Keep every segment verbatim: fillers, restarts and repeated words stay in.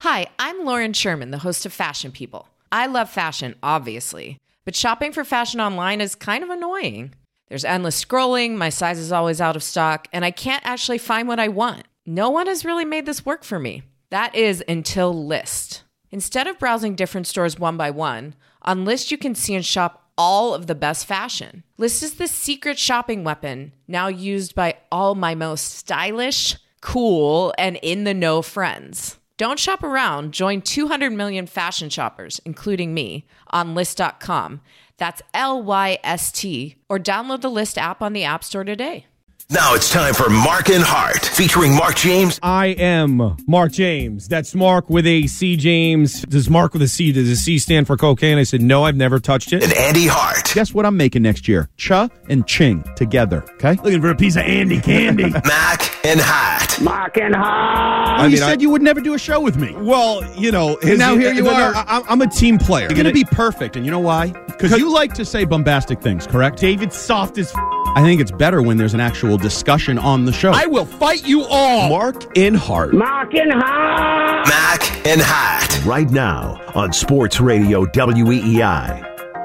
Hi, I'm Lauren Sherman, the host of Fashion People. I love fashion, obviously, but shopping for fashion online is kind of annoying. There's endless scrolling, my size is always out of stock, and I can't actually find what I want. No one has really made this work for me. That is until Lyst. Instead of browsing different stores one by one, on Lyst you can see and shop all of the best fashion. Lyst is the secret shopping weapon, now used by all my most stylish, cool, and in-the-know friends. Don't shop around. Join two hundred million fashion shoppers, including me, on Lyst dot com. That's L Y S T. Or download the Lyst app on the App Store today. Now it's time for Mark and Hart, featuring Mark James. I am Mark James. That's Mark with a C, James. Does Mark with a C, does a C stand for cocaine? I said, no, I've never touched it. And Andy Hart. Guess what I'm making next year? Cha and Ching together, okay? Looking for a piece of Andy candy. Mac and Hart. Mark and Hart. Oh, you mean, said I- you would never do a show with me. Well, you know. And now here you no, no, are. I, I'm a team player. You're going to be perfect, and you know why? Because you like to say bombastic things, correct? David soft as f- I think it's better when there's an actual discussion on the show. I will fight you all. Mark and Hart. Mark and Hart. Mac and Hart. Right now on Sports Radio W E E I.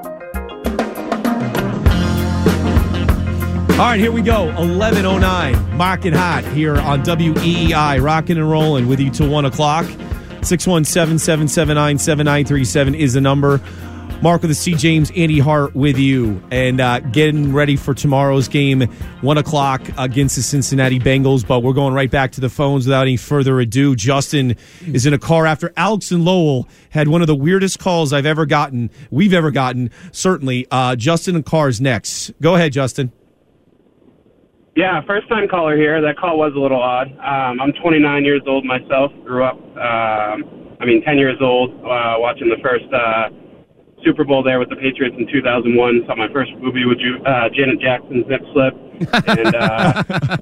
All right, here we go. eleven oh nine. Mark and Hot here on W E E I. Rocking and rolling with you till one o'clock. six one seven, seven seven nine, seven nine three seven is the number. Mark with the C. James, Andy Hart with you. And uh, getting ready for tomorrow's game, one o'clock against the Cincinnati Bengals. But we're going right back to the phones without any further ado. Justin is in a car after Alex and Lowell had one of the weirdest calls I've ever gotten, we've ever gotten, certainly. Uh, Justin and Carr's next. Go ahead, Justin. Yeah, first-time caller here. That call was a little odd. Um, I'm twenty-nine years old myself. Grew up, um, I mean, ten years old, uh, watching the first uh, Super Bowl there with the Patriots in two thousand one. Saw my first movie with Ju- uh, Janet Jackson's Nip Slip. And, uh,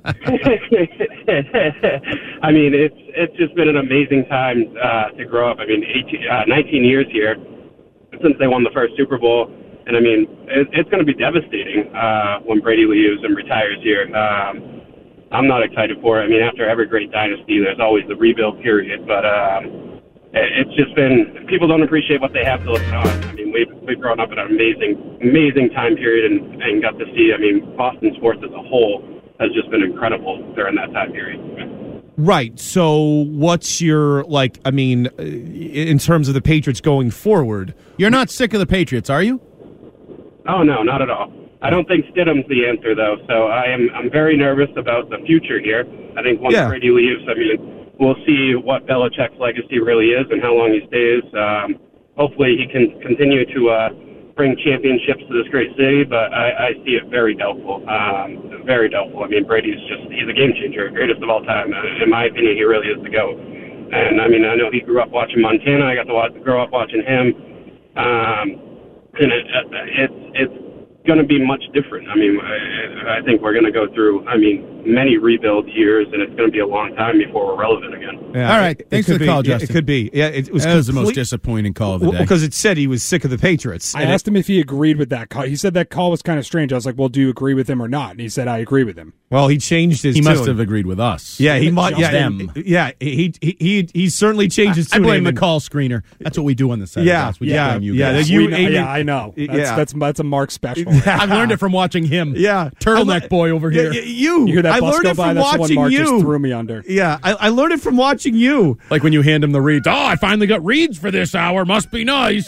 I mean, it's it's just been an amazing time uh, to grow up. I mean, eighteen, uh, nineteen years here since they won the first Super Bowl. And, I mean, it, it's going to be devastating uh, when Brady leaves and retires here. Um, I'm not excited for it. I mean, after every great dynasty, there's always the rebuild period. But um, it, it's just been – people don't appreciate what they have to look on. I mean, we've, we've grown up in an amazing, amazing time period and, and got to see – I mean, Boston sports as a whole has just been incredible during that time period. Right. So what's your, like, I mean, uh, in terms of the Patriots going forward? You're not sick of the Patriots, are you? Oh, no, not at all. I don't think Stidham's the answer, though, so I am I'm very nervous about the future here. I think once Yeah. Brady leaves, I mean, we'll see what Belichick's legacy really is and how long he stays. Um, hopefully he can continue to uh, bring championships to this great city, but I, I see it very doubtful, um, very doubtful. I mean, Brady's just, he's a game changer, greatest of all time. Uh, in my opinion, he really is the GOAT. And, I mean, I know he grew up watching Montana. I got to watch, grow up watching him. Um, And it, it's it's going to be much different. I mean, I, I think we're going to go through, I mean, many rebuild years, and it's going to be a long time before we're relevant again. Yeah, All right. it- Thanks it for could the call, be. Yeah, Justin. It could be. Yeah, it was That was the most complete- disappointing call of the Well, day. because it said he was sick of the Patriots. I And asked it- him if he agreed with that call. He said that call was kind of strange. I was like, well, do you agree with him or not? And he said, I agree with him. Well, he changed his he must tune. have agreed with us. Yeah, he might. Yeah, them. yeah. He he he he certainly changed his I tune. blame the and- call screener. That's what we do on the side. Yeah, of We yeah, just blame you yeah, guys. that you- We know- Amen. yeah, I know. That's, Yeah. that's, that's a Mark special. I've learned it from watching him. Yeah, Turtleneck I- boy over Yeah, here. y- you. You hear that I bus learned go it by? from That's the one watching Mark you. just threw me under. Yeah, I, I learned it from watching you. Like when you hand him the reads. Oh, I finally got reads for this hour. Must be nice.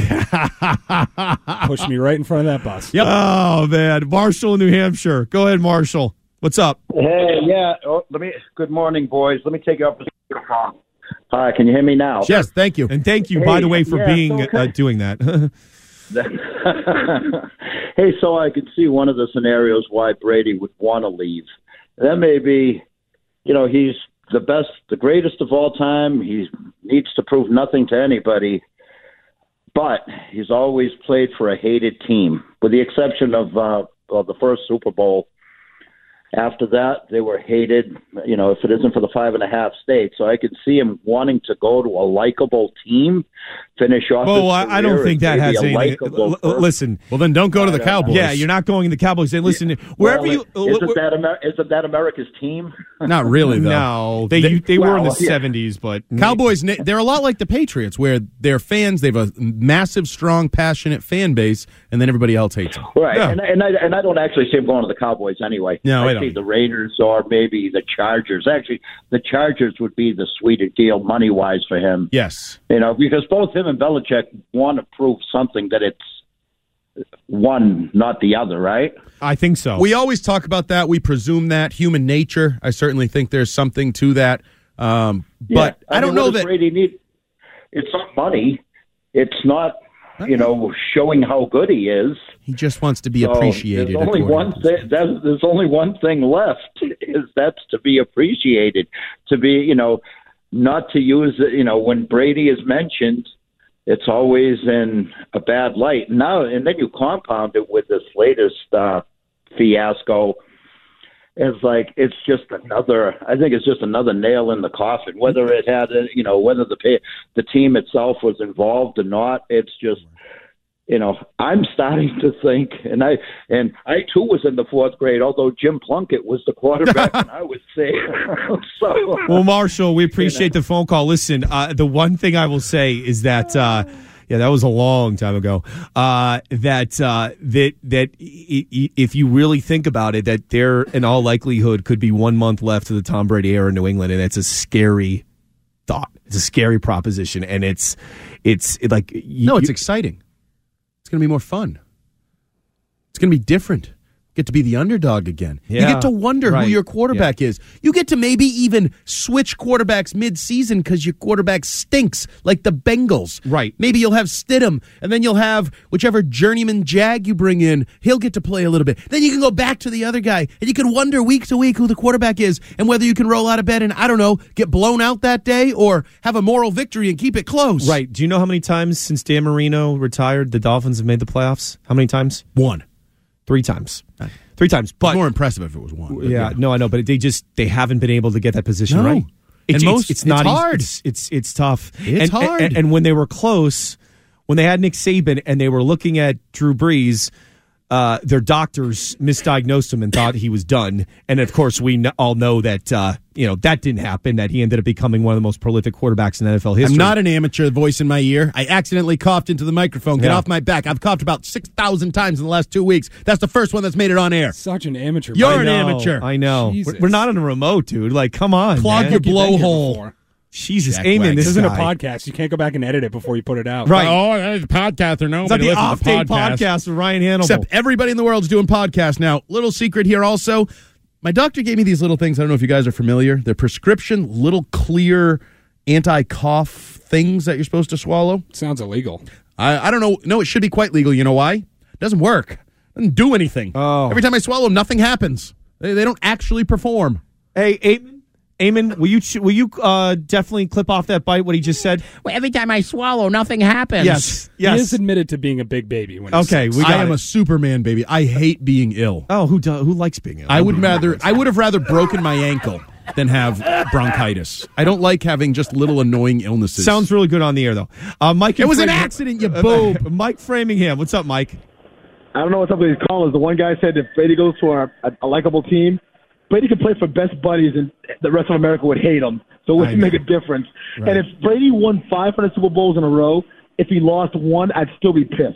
Pushed me right in front of that bus. Yep. Oh man, Marshall in New Hampshire. Go ahead, Marshall. What's up? Hey, yeah. Oh, let me. Good morning, boys. Let me take you up the speakerphone. Hi, can you hear me now? Yes, thank you. And thank you, Hey, by the way, for yeah, being it's okay. uh, doing that. Hey, so I could see one of the scenarios why Brady would want to leave. That may be, you know, he's the best, the greatest of all time. He needs to prove nothing to anybody, but he's always played for a hated team, with the exception of, uh, of the first Super Bowl. After that, they were hated, you know, if it isn't for the five and a half states. So I could see him wanting to go to a likable team finish off. Oh, his I, I don't career think that and has maybe a anything. likable L- person. listen, Well, then don't go to the I don't know. Cowboys. yeah, you're not going to the Cowboys. And listen, wherever Well, you isn't that Amer- isn't that America's team? Not really, though. no, they They- they, they were in the well, yeah. seventies, but Cowboys, they're a lot like the Patriots, where they're fans. They have a massive, strong, passionate fan base, and then everybody else hates them. Right, Yeah. and, and I and I don't actually see him going to the Cowboys anyway. No, I I don't. see the Raiders or maybe the Chargers. Actually, the Chargers would be the sweeter deal money wise for him. Yes. You know, because both him and Belichick want to prove something that it's one, not the other, right? I think so. We always talk about that. We presume that human nature. I certainly think there's something to that. Um, but Yeah, I, don't mean, know what does that. Brady need. It's not money. It's not, you know, showing how good he is. He just wants to be So appreciated. There's only according one to thing. There's, there's only one thing left. Is that's to be appreciated. To be, you know, not to use. You know, when Brady is mentioned, it's always in a bad light. Now and then you compound it with this latest uh, fiasco. It's like it's just another. I think it's just another nail in the coffin. Whether it had, a, you know, whether the pay, the team itself was involved or not, it's just. You know, I'm starting to think, and I and I too was in the fourth grade. Although Jim Plunkett was the quarterback, and I would say so. Well, Marshall, we appreciate the phone call. Listen, uh, the one thing I will say is that, uh, yeah, that was a long time ago. Uh, that uh, that that I- I- if you really think about it, that there, in all likelihood, could be one month left of the Tom Brady era in New England, and it's a scary thought. It's a scary proposition, and it's it's like you, No, it's you- exciting. It's going to be more fun. It's going to be different. Get to be the underdog again. You Yeah, get to wonder right. who your quarterback is. You get to maybe even switch quarterbacks mid-season because your quarterback stinks, like the Bengals. Right. Maybe you'll have Stidham, and then you'll have whichever journeyman Jag you bring in. He'll get to play a little bit. Then you can go back to the other guy, and you can wonder week to week who the quarterback is and whether you can roll out of bed and, I don't know, get blown out that day or have a moral victory and keep it close. right. Do you know how many times since Dan Marino retired the Dolphins have made the playoffs? How many times? One. Three times. Three times. But It's more impressive if it was one. but yeah, no, I know, but they just they haven't been able to get that position No. right. And most- it's it's not easy. hard. It's, it's it's tough. It's and, hard. And, and when they were close, when they had Nick Saban and they were looking at Drew Brees, uh, their doctors misdiagnosed him and thought he was done. And of course, we kn- all know that uh, you know that didn't happen. That he ended up becoming one of the most prolific quarterbacks in N F L history. I'm not an amateur voice in my ear. I accidentally coughed into the microphone. Get Yeah. off my back. I've coughed about six thousand times in the last two weeks. That's the first one that's made it on air. Such an amateur. You're I an know, amateur. I know. Jesus. We're, we're not on a remote, dude. Like, come on, Clog man. your You've been here blowhole. before. Jesus, Jack amen. Wagon. This This isn't a guy. podcast. You can't go back and edit it before you put it out. Right. Oh, that's a podcast or no. It's like the off-day podcast with Ryan Hannibal. Except everybody in the world's doing podcasts now. Little secret here also. My doctor gave me these little things. I don't know if you guys are familiar. They're prescription little clear anti-cough things that you're supposed to swallow. Sounds illegal. I, I don't know. No, it should be quite legal. You know why? It doesn't work. It doesn't do anything. Oh. Every time I swallow them, nothing happens. They, they don't actually perform. Hey, Eamon, Eamon, will you ch- will you uh, definitely clip off that bite? What he just said? Well, every time I swallow, nothing happens. Yes, He yes. is admitted to being a big baby. When he's Okay, sick. we got I am it. a Superman, baby. I hate being ill. Oh, who do, who likes being ill? I would rather. I would have rather broken my ankle than have bronchitis. I don't like having just little annoying illnesses. Sounds really good on the air though. Uh, Mike, It was an Framingham- accident, you Uh, boob. Mike Framingham, what's up, Mike? I don't know what's up with these callers. The one guy said if Brady goes to a, a, a likable team, Brady could play for best buddies and the rest of America would hate him. So it I wouldn't know. make a difference. Right. And if Brady won five hundred Super Bowls in a row, if he lost one, I'd still be pissed.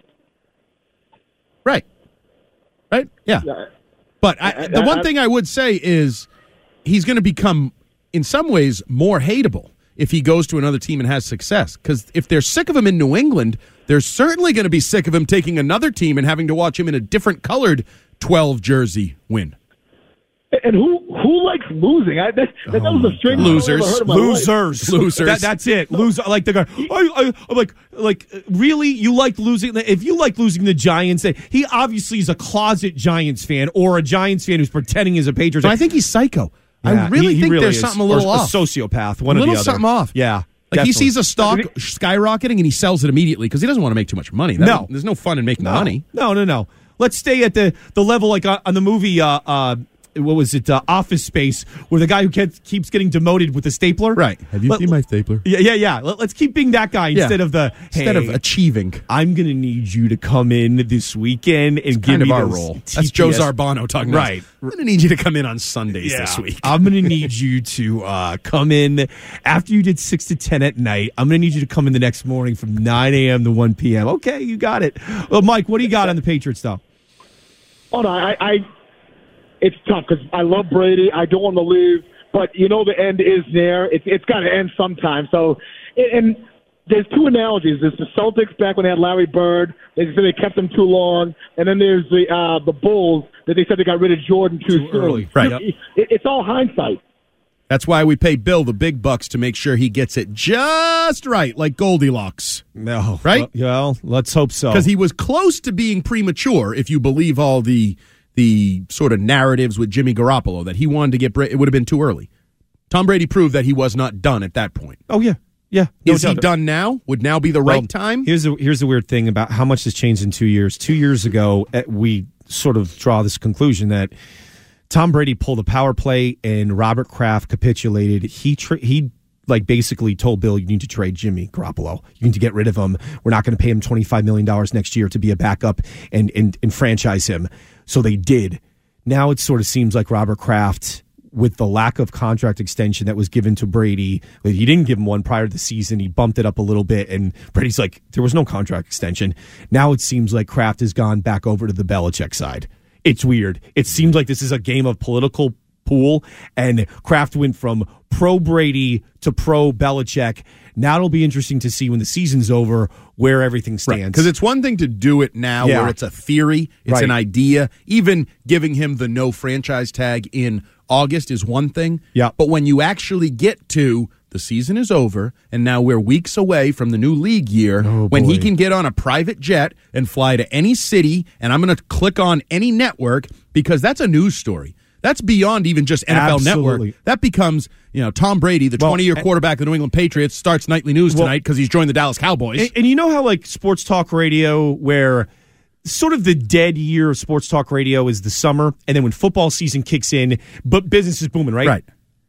Right. Right? Yeah. Yeah. But I, I- the I- one I- thing I would say is he's going to become, in some ways, more hateable if he goes to another team and has success. Because if they're sick of him in New England, they're certainly going to be sick of him taking another team and having to watch him in a different colored twelve jersey win. And who who likes losing? I, that, that, that was the strangest Losers. thing I've ever heard in my life. Losers, Losers. That, that's it. Loser. Like the guy. I, I, I'm like, like, really? You like losing? If you like losing the Giants, he obviously is a closet Giants fan or a Giants fan who's pretending he's a Patriots. So fan. I think he's psycho. Yeah, I really he- he think really there's is. something a little Or off. A sociopath. One a or the little other. something off. Yeah. Like he definitely. sees a stock skyrocketing and he sells it immediately because he doesn't want to make too much money. That- No. There's no fun in making no, money. No, no, no. Let's stay at the, the level like on, on the movie uh, uh, what was it, uh, Office Space, where the guy who kept, keeps getting demoted with the stapler. Right. Have you Let, seen my stapler? Yeah, yeah, yeah. Let, let's keep being that guy Yeah. instead of the, Instead hey, of achieving. I'm going to need you to come in this weekend and It's give kind me of our those role. T P S. That's Joe Zarbano talking to us. Right. I'm going to need you to come in on Sundays Yeah. this week. I'm going to need you to uh, come in after you did six to ten at night. I'm going to need you to come in the next morning from nine a.m. to one p.m. Okay, you got it. Well, Mike, what do you got on the Patriots, though? Oh no, I, I it's tough because I love Brady. I don't want to leave, but you know the end is there. It's it's got to end sometime. So, and there's two analogies. There's the Celtics back when they had Larry Bird. They said they kept him too long, and then there's the uh, the Bulls that they said they got rid of Jordan too, Too soon. early. Right. It, it, it's all hindsight. That's why we pay Bill the big bucks to make sure he gets it just right, like Goldilocks. No. Right? Well, well let's hope so. Because he was close to being premature, if you believe all the the sort of narratives with Jimmy Garoppolo, that he wanted to get Brady. It would have been too early. Tom Brady proved that he was not done at that point. Oh, yeah. Yeah. No Is he doubt. done now? Would now be the Well, right time? Here's the, here's the weird thing about how much has changed in two years. Two years ago, eh, we sort of draw this conclusion that Tom Brady pulled a power play and Robert Kraft capitulated. He tra- he like basically told Bill, you need to trade Jimmy Garoppolo. You need to get rid of him. We're not going to pay him twenty-five million dollars next year to be a backup and, and, and franchise him. So they did. Now it sort of seems like Robert Kraft, with the lack of contract extension that was given to Brady, he didn't give him one prior to the season. He bumped it up a little bit, and Brady's like, there was no contract extension. Now it seems like Kraft has gone back over to the Belichick side. It's weird. It seems like this is a game of political pool, and Kraft went from pro Brady to pro Belichick. Now it'll be interesting to see when the season's over where everything stands. Because it's one thing to do it now Yeah. where it's a theory, it's Right. an idea. Even giving him the no franchise tag in August is one thing. Yeah. But when you actually get to the season is over, and now we're weeks away from the new league year, Oh, when he boy. can get on a private jet and fly to any city, and I'm going to click on any network, because that's a news story. That's beyond even just N F L Absolutely. Network. That becomes, you know, Tom Brady, the Well, twenty-year and- quarterback of the New England Patriots, starts nightly news Well, tonight because he's joined the Dallas Cowboys. And, and you know how like sports talk radio, where sort of the dead year of sports talk radio is the summer, and then when football season kicks in, but business is booming, right? Right.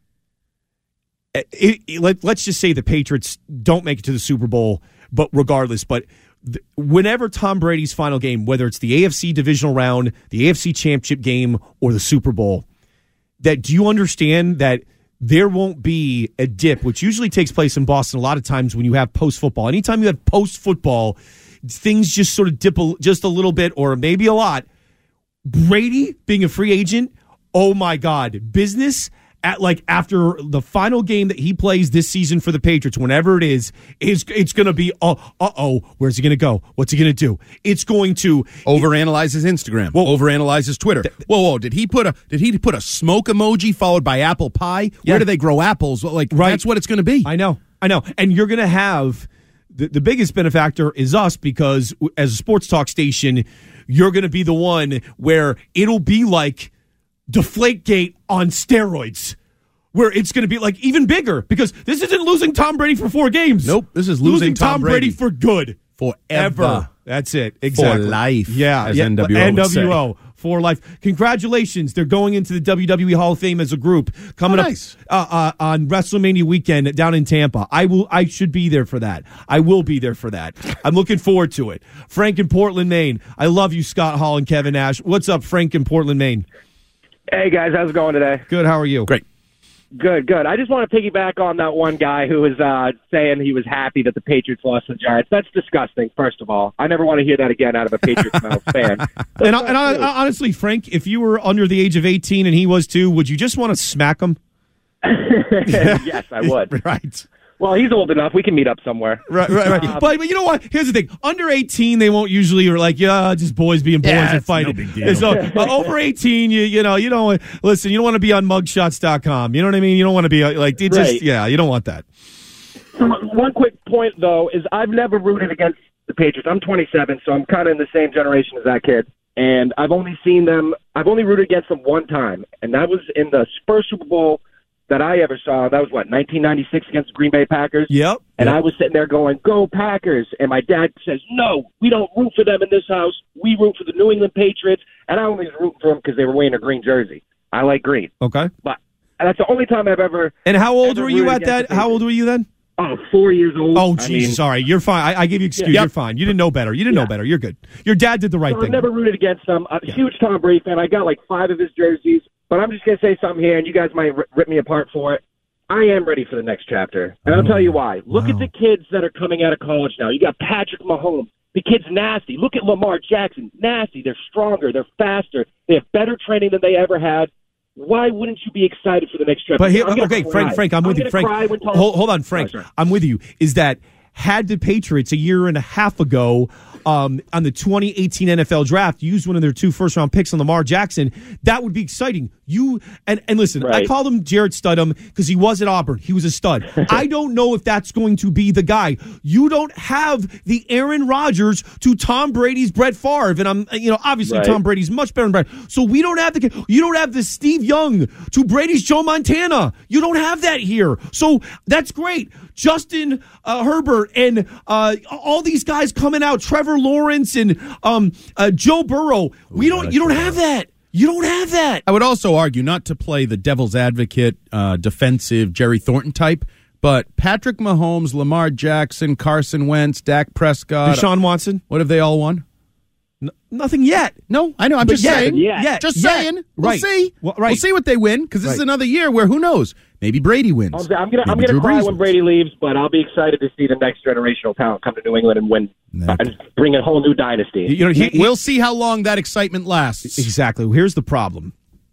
It, it, let, let's just say the Patriots don't make it to the Super Bowl, but regardless, but th- whenever Tom Brady's final game, whether it's the A F C divisional round, the A F C championship game, or the Super Bowl, that do you understand that there won't be a dip, which usually takes place in Boston a lot of times when you have post-football. Anytime you have post-football, things just sort of dip a, just a little bit or maybe a lot. Brady being a free agent, oh my God, business at like after the final game that he plays this season for the Patriots, whenever it is, is it's going to be, uh, uh-oh, where's he going to go? What's he going to do? It's going to Overanalyze his Instagram. Well- Overanalyze his Twitter. whoa, whoa! Did he put a Did he put a smoke emoji followed by apple pie? Yeah. Where do they grow apples? Like Right. that's what it's going to be. I know, I know. And you're going to have the, the biggest benefactor is us, because as a sports talk station, you're going to be the one where it'll be like Deflategate on steroids, where it's going to be like even bigger, because this isn't losing Tom Brady for four games. Nope, this is losing Tom Brady. Brady. for good. Forever. Ever. That's it. Exactly. life, Yeah. as yeah. N W O would N W O. say. For life. Congratulations. They're going into the W W E Hall of Fame as a group coming Oh, nice. up uh, uh, on WrestleMania weekend down in Tampa. I will. I should be there for that. I will be there for that. I'm looking forward to it. Frank in Portland, Maine. I love you, Scott Hall and Kevin Nash. What's up, Frank in Portland, Maine? Hey, guys. How's it going today? Good. How are you? Great. Good, good. I just want to piggyback on that one guy who was uh, saying he was happy that the Patriots lost to the Giants. That's disgusting, first of all. I never want to hear that again out of a Patriots mouth fan. And, I, and I, I, honestly, Frank, if you were under the age of eighteen and he was too, would you just want to smack him? Yes, I would. Right. Well, he's old enough. We can meet up somewhere. Right, right, right. Um, but, but you know what? Here's the thing. Under eighteen, they won't usually are like, yeah, just boys being boys Yeah, and it's fighting. no big deal. And so uh, over eighteen, you you know, you don't listen. You don't want to be on mugshots dot com. You know what I mean? You don't want to be uh, like, it just Right. yeah, you don't want that. So one quick point, though, is I've never rooted against the Patriots. I'm twenty-seven, so I'm kind of in the same generation as that kid. And I've only seen them, I've only rooted against them one time, and that was in the first Super Bowl that I ever saw. That was, what, nineteen ninety-six against the Green Bay Packers? Yep. And yep. I was sitting there going, go Packers. And my dad says, no, we don't root for them in this house. We root for the New England Patriots. And I only was rooting for them because they were wearing a green jersey. I like green. Okay. But that's the only time I've ever. And how old ever were you rooted at that? against the How old were you then? Oh, four years old. Oh, I Jesus. mean, All right. You're fine. I, I give you excuse. Yeah. You're fine. You didn't know better. You didn't Yeah. know better. You're good. Your dad did the right so thing. I've never rooted against him. I'm a huge Tom Brady fan. I got like five of his jerseys. But I'm just going to say something here, and you guys might r- rip me apart for it. I am ready for the next chapter. And I'll tell you why. Look Wow. at the kids that are coming out of college now. You got Patrick Mahomes. The kid's nasty. Look at Lamar Jackson. Nasty. They're stronger. They're faster. They have better training than they ever had. Why wouldn't you be excited for the next chapter? But here, I'm gonna okay, cry. Frank, Frank, I'm, I'm with you. gonna Frank, cry when Tom- hold, hold on, Frank. Sorry, sorry. I'm with you. Is that had the Patriots a year and a half ago um, on the twenty eighteen N F L draft used one of their two first round picks on Lamar Jackson, that would be exciting. You and, and listen, I Right. called him Jarrett Studham because he was at Auburn. He was a stud. I don't know if that's going to be the guy. You don't have the Aaron Rodgers to Tom Brady's Brett Favre, and I'm you know obviously Right. Tom Brady's much better than Brett. So we don't have the you don't have the Steve Young to Brady's Joe Montana. You don't have that here. So that's great. Justin uh, Herbert and uh, all these guys coming out, Trevor Lawrence and um, uh, Joe Burrow. We don't. You don't have that. You don't have that. I would also argue, not to play the devil's advocate, uh, defensive Jerry Thornton type, but Patrick Mahomes, Lamar Jackson, Carson Wentz, Dak Prescott, Deshaun Watson. what have they all won? N- nothing yet. No, I know. I'm But just yet, saying. yet, yet, Just yet. saying. We'll Right. see. Well, right. We'll see what they win because this is Right. another year where who knows? Maybe Brady wins. I'm, I'm gonna, I'm Maybe gonna Drew cry Brees when wins. Brady leaves, but I'll be excited to see the next generational talent come to New England and win Nah. and bring a whole new dynasty. You know, he, he- We'll see how long that excitement lasts. exactly. Here's the problem: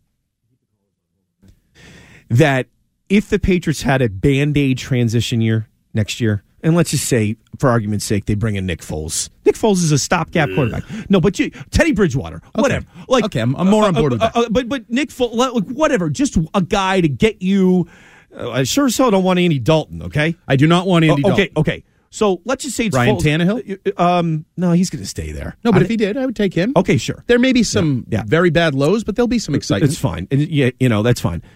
that if the Patriots had a Band-Aid transition year next year, and let's just say, for argument's sake, they bring in Nick Foles. Nick Foles is a stopgap quarterback. No, but you, Teddy Bridgewater, whatever. Like, Okay, I'm- I'm more on board with that. Uh, uh, but but Nick Foles, like, whatever. Just a guy to get you. Uh, I sure as hell don't want Andy Dalton. Okay. I do not want Andy Oh, okay. Dalton. Okay. So let's just say it's Ryan Foles. Tannehill? Um, no, he's going to stay there. No, but I- if he did, I would take him. okay, sure. There may be some Yeah, yeah. very bad lows, but there'll be some excitement. It's fine. And yeah, you know, that's fine.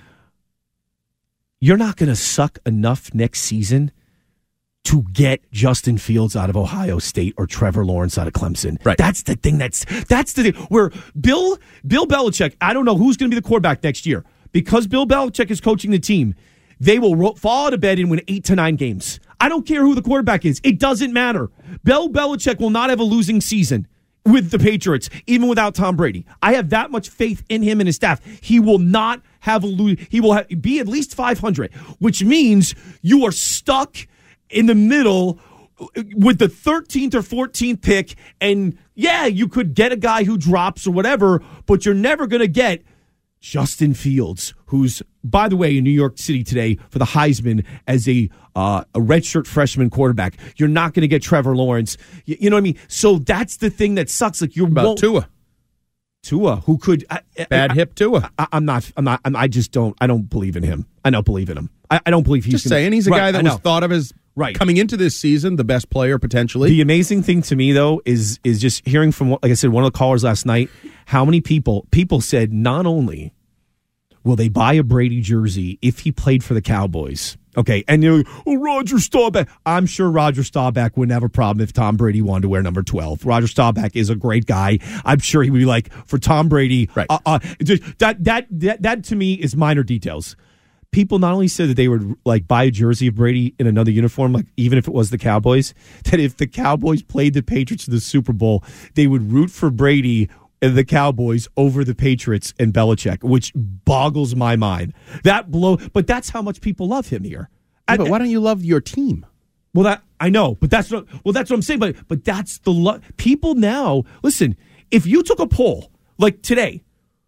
You're not going to suck enough next season to get Justin Fields out of Ohio State or Trevor Lawrence out of Clemson. Right. That's the thing. That's that's the thing. Where Bill Bill Belichick, I don't know who's going to be the quarterback next year. Because Bill Belichick is coaching the team, they will ro- fall out of bed and win eight to nine games. I don't care who the quarterback is. It doesn't matter. Bill Belichick will not have a losing season with the Patriots, even without Tom Brady. I have that much faith in him and his staff. He will not have a lose. He will have, be at least five hundred, which means you are stuck in the middle with the thirteenth or fourteenth pick. And yeah, you could get a guy who drops or whatever, but you're never going to get Justin Fields, who's, by the way, in New York City today for the Heisman as a uh, a redshirt freshman quarterback. You're not going to get Trevor Lawrence. You, you know what I mean? So that's the thing that sucks. Like you're About won't- Tua. Tua, who could I, Bad I, hip Tua. I, I'm not. I'm not. I'm, I just don't. I don't believe in him. I don't believe in him. I, I don't believe he's Just gonna, saying, he's a Right, guy I that was know. thought of as Right. coming into this season the best player potentially. The amazing thing to me, though, is is just hearing from, like I said, one of the callers last night, how many people people said not only will they buy a Brady jersey if he played for the Cowboys, okay, and you're like, oh, Roger Staubach. I'm sure Roger Staubach wouldn't have a problem if Tom Brady wanted to wear number twelve. Roger Staubach is a great guy. I'm sure he would be like, for Tom Brady, Right. uh, uh, just, that, that, that, that to me is minor details. People not only said that they would like buy a jersey of Brady in another uniform, like even if it was the Cowboys, that if the Cowboys played the Patriots in the Super Bowl, they would root for Brady and the Cowboys over the Patriots and Belichick, which boggles my mind. That blow, but that's how much people love him here. Yeah, I- but why don't you love your team? well, that I know, but that's what. Well, that's what I'm saying. But but that's the lo- people now. Listen, if you took a poll like today,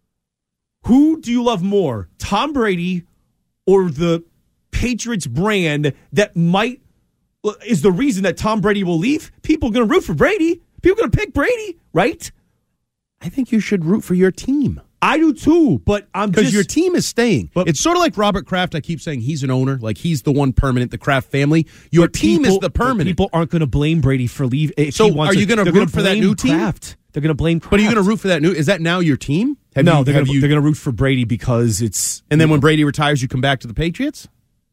who do you love more, Tom Brady or the Patriots brand that might is the reason that Tom Brady will leave? People are going to root for Brady. People are going to pick Brady, right? I think you should root for your team. I do too, but I'm Because just your team is staying. But- It's sort of like Robert Kraft. I keep saying he's an owner, like he's the one permanent, the Kraft family. Your but team people- is the but permanent. People aren't going to blame Brady for leave. If So he wants are you to- gonna they're root for that blame new team? Kraft. They're going to blame Kraft. But are you going to root for that new? Is that now your team? Have no, you, they're have going you, to root for Brady because it's. And then when Brady retires, you come back to the Patriots?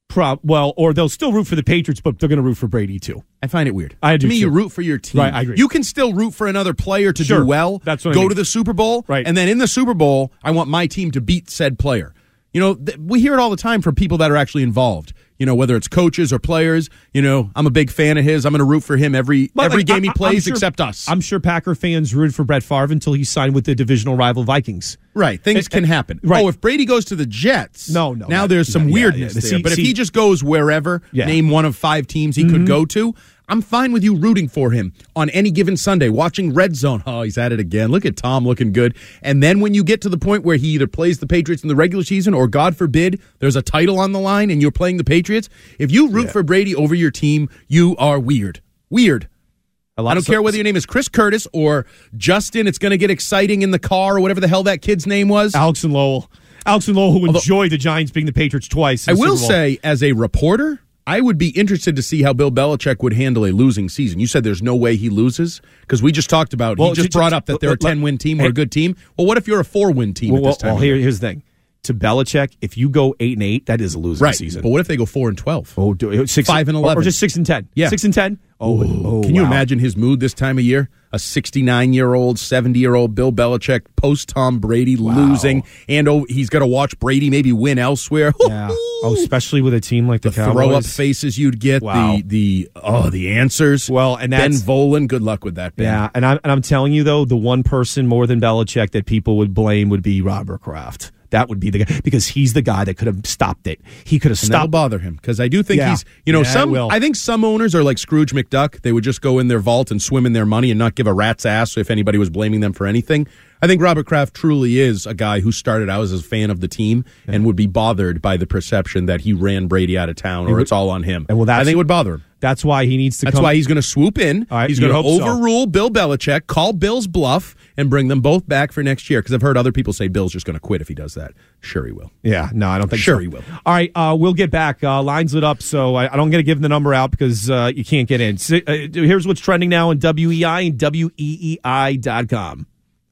Pro- well, or they'll still root for the Patriots, but they're going to root for Brady too. I find it weird. I do to me, too. you root for your team. Right, I agree. You can still root for another player to Sure. do well. That's what I go mean. to the Super Bowl, Right. and then in the Super Bowl, I want my team to beat said player. You know, th- we hear it all the time from people that are actually involved. You know, whether it's coaches or players. You know, I'm a big fan of his. I'm going to root for him every But, every like, game I- he I'm plays, sure- except us. I'm sure Packer fans rooted for Brett Favre until he signed with the divisional rival Vikings. Right, things It- can happen. right. Oh, if Brady goes to the Jets, No, no, now that- there's some yeah, weirdness yeah, there. see- but if see- he just goes wherever, Yeah. name one of five teams he could go to, I'm fine with you rooting for him on any given Sunday, watching Red Zone. Oh, he's at it again. Look at Tom looking good. And then when you get to the point where he either plays the Patriots in the regular season or, God forbid, there's a title on the line and you're playing the Patriots, if you root for Brady over your team, you are weird. Weird. A lot I don't of care so- whether your name is Chris Curtis or Justin. It's going to get exciting in the car or whatever the hell that kid's name was. Alex and Lowell. Alex and Lowell, who enjoyed the Giants being the Patriots twice. in I the will Super Bowl. say, as a reporter, I would be interested to see how Bill Belichick would handle a losing season. You said there's no way he loses because we just talked about, Well, he just ju- brought ju- up that they're a let- let- ten-win team or hey. a good team. Well, what if you're a four-win team Well, at this time? well, of year? here, here's the thing. To Belichick, if you go eight and eight, that is a losing Right, season. but what if they go four and twelve? Oh, do, six, Five and or- eleven. or just six and ten. Yeah. Six and ten. Oh, oh, Can you wow. imagine his mood this time of year? A sixty-nine-year-old, seventy-year-old Bill Belichick post Tom Brady losing, and oh, he's got to watch Brady maybe win elsewhere. Yeah. Oh, especially with a team like the, the Cowboys. throw up faces you'd get, Wow. the the oh the answers. Well, and Ben that's Volen, good luck with that. Ben. yeah, and I'm and I'm telling you though, the one person more than Belichick that people would blame would be Robert Kraft. That would be the guy because he's the guy that could have stopped it. He could have And that'll stopped. bother him because I do think Yeah. he's, you know, Yeah, it some. will. I think some owners are like Scrooge McDuck. They would just go in their vault and swim in their money and not give a rat's ass if anybody was blaming them for anything. I think Robert Kraft truly is a guy who started out as a fan of the team and would be bothered by the perception that he ran Brady out of town or it's all on him. And well, that's- I think it would bother him. That's why he needs to. That's come, why he's going to swoop in. All right, he's you going to hope so. overrule Bill Belichick, call Bill's bluff, and bring them both back for next year. Because I've heard other people say Bill's just going to quit if he does that. Sure, he will. Yeah, no, I don't think Sure so. he will. All right, uh, we'll get back. Uh, lines lit up, so I, I don't get to give the number out because uh, you can't get in. So, uh, here's what's trending now on W E I and W E E I dot com.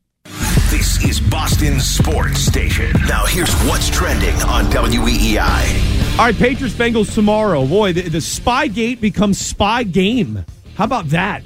This is Boston's sports station. Now here's what's trending on W E E I. All right, Patriots Bengals tomorrow. Boy, the, the Spy Gate becomes Spy Game. How about that?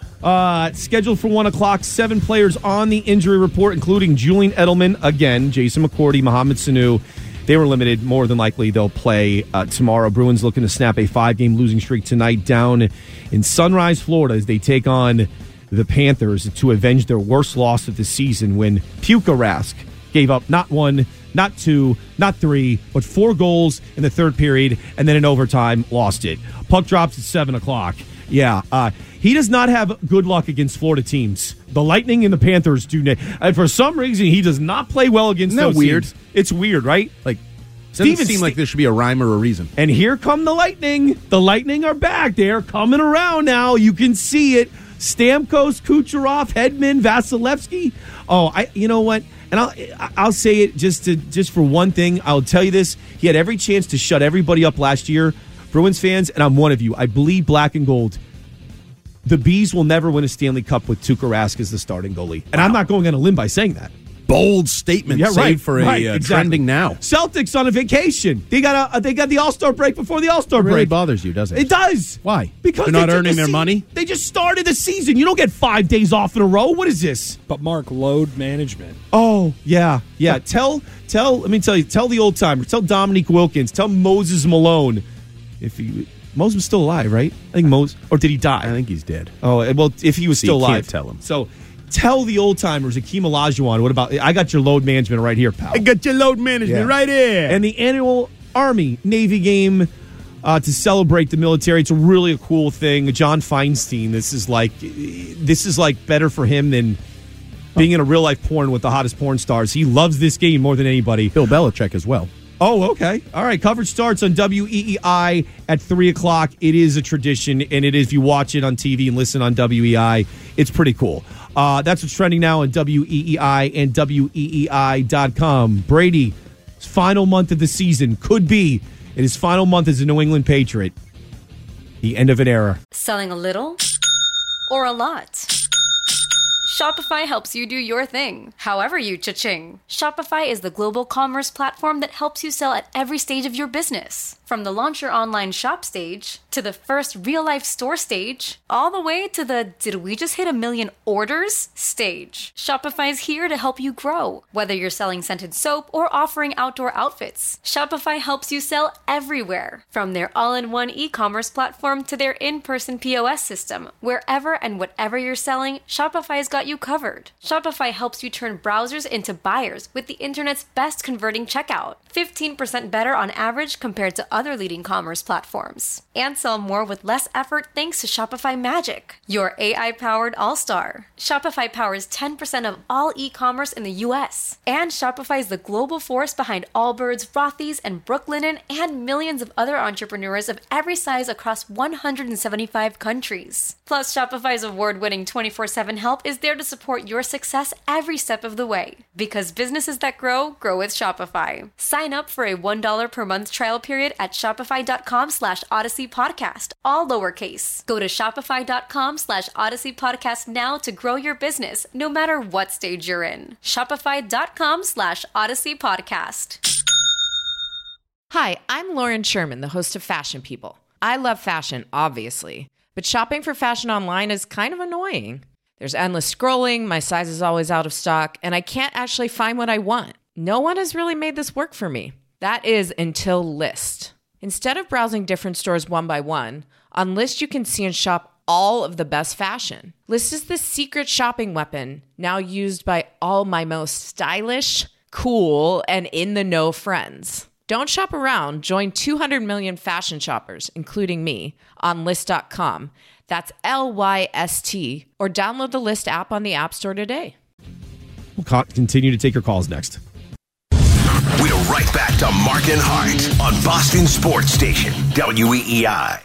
Uh, scheduled for one o'clock. Seven players on the injury report, including Julian Edelman again, Jason McCourty, Mohamed Sanu. They were limited. More than likely, they'll play uh, tomorrow. Bruins looking to snap a five-game losing streak tonight down in Sunrise, Florida, as they take on the Panthers to avenge their worst loss of the season when Puka Rask gave up not one, not two, not three, but four goals in the third period, and then in overtime, lost it. Puck drops at seven o'clock. Yeah, uh, he does not have good luck against Florida teams. The Lightning and the Panthers do. Na- and for some reason, he does not play well against Isn't that those weird? teams. It's weird, right? Like, doesn't Steven seem Ste- like there should be a rhyme or a reason. And here come the Lightning. The Lightning are back. They're coming around now. You can see it. Stamkos, Kucherov, Hedman, Vasilevsky. Oh, I. You know what? And I'll I'll say it just to just for one thing. I'll tell you this: he had every chance to shut everybody up last year. Bruins fans, and I'm one of you. I bleed black and gold. The Bees will never win a Stanley Cup with Tuukka Rask as the starting goalie, and I'm not going on a limb by saying that. Bold statement Yeah, saved right, for a right, uh, exactly. trending now. Celtics on a vacation. They got a they got the All Star break before the All Star It really break. bothers you, doesn't it? It does. Why? Because they're they not took earning the their se- money. They just started the season. You don't get five days off in a row. What is this? But Mark, load management. Oh yeah, yeah. tell tell. Let me tell you. Tell the old timers. Tell Dominique Wilkins. Tell Moses Malone. If he Moses was still alive, right? I think Moses, or did he die? I think he's dead. Oh well, if he was So still you alive, can't tell him. So. Tell the old timers, Akeem Olajuwon. What about? I got your load management right here, pal. I got your load management Yeah. right here. And the annual Army Navy game uh, to celebrate the military. It's a really a cool thing. John Feinstein. This is like this is like better for him than being in a real life porn with the hottest porn stars. He loves this game more than anybody. Bill Belichick as well. Oh, okay. All right. Coverage starts on W E E I at three o'clock. It is a tradition, and it is, if you watch it on T V and listen on W E I, it's pretty cool. Uh, that's what's trending now on W E E I and W E E I dot com. Brady's final month of the season could be, in his final month as a New England Patriot, the end of an era. Selling a little or a lot? Shopify helps you do your thing, however you cha-ching. Shopify is the global commerce platform that helps you sell at every stage of your business. From the launch your online shop stage, to the first real-life store stage, all the way to the did we just hit a million orders stage. Shopify's here to help you grow. Whether you're selling scented soap or offering outdoor outfits, Shopify helps you sell everywhere. From their all-in-one e-commerce platform to their in-person P O S system, wherever and whatever you're selling, Shopify's got you covered. Shopify helps you turn browsers into buyers with the internet's best converting checkout. fifteen percent better on average compared to other leading commerce platforms. And sell more with less effort thanks to Shopify Magic, your A I-powered all-star. Shopify powers ten percent of all e-commerce in the U S. And Shopify is the global force behind Allbirds, Rothy's, and Brooklinen, and millions of other entrepreneurs of every size across one hundred seventy-five countries. Plus, Shopify's award-winning twenty-four seven help is there to support your success every step of the way. Because businesses that grow, grow with Shopify. Sign up for a one dollar per month trial period at shopify.com slash Odyssey Podcast, all lowercase. Go to shopify.com slash Odyssey Podcast now to grow your business, no matter what stage you're in. Shopify.com slash Odyssey Podcast. Hi, I'm Lauren Sherman, the host of Fashion People. I love fashion, obviously, but shopping for fashion online is kind of annoying. There's endless scrolling, my size is always out of stock, and I can't actually find what I want. No one has really made this work for me. That is until Lyst. Instead of browsing different stores one by one, on Lyst you can see and shop all of the best fashion. Lyst is the secret shopping weapon now used by all my most stylish, cool, and in-the-know friends. Don't shop around. Join two hundred million fashion shoppers, including me, on Lyst dot com. That's L Y S T, or download the Lyst app on the App Store today. We'll co- continue to take your calls next. We're right back to Mark and Hart on Boston Sports Station, W E E I.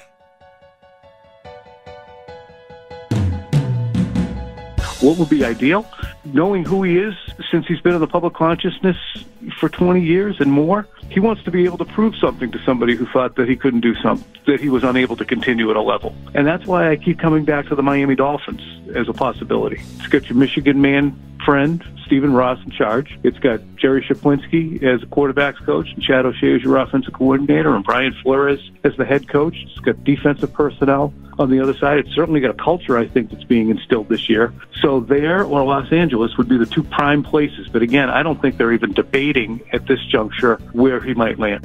What would be ideal? Knowing who he is, since he's been in the public consciousness for twenty years and more, he wants to be able to prove something to somebody who thought that he couldn't do something, that he was unable to continue at a level. And that's why I keep coming back to the Miami Dolphins as a possibility. It's got your Michigan man friend, Stephen Ross, in charge. It's got Jerry Shaplinski as a quarterback's coach, and Chad O'Shea as your offensive coordinator, and Brian Flores as the head coach. It's got defensive personnel on the other side. It's certainly got a culture, I think, that's being instilled this year. So there or Los Angeles would be the two prime places. But again, I don't think they're even debating at this juncture where he might land.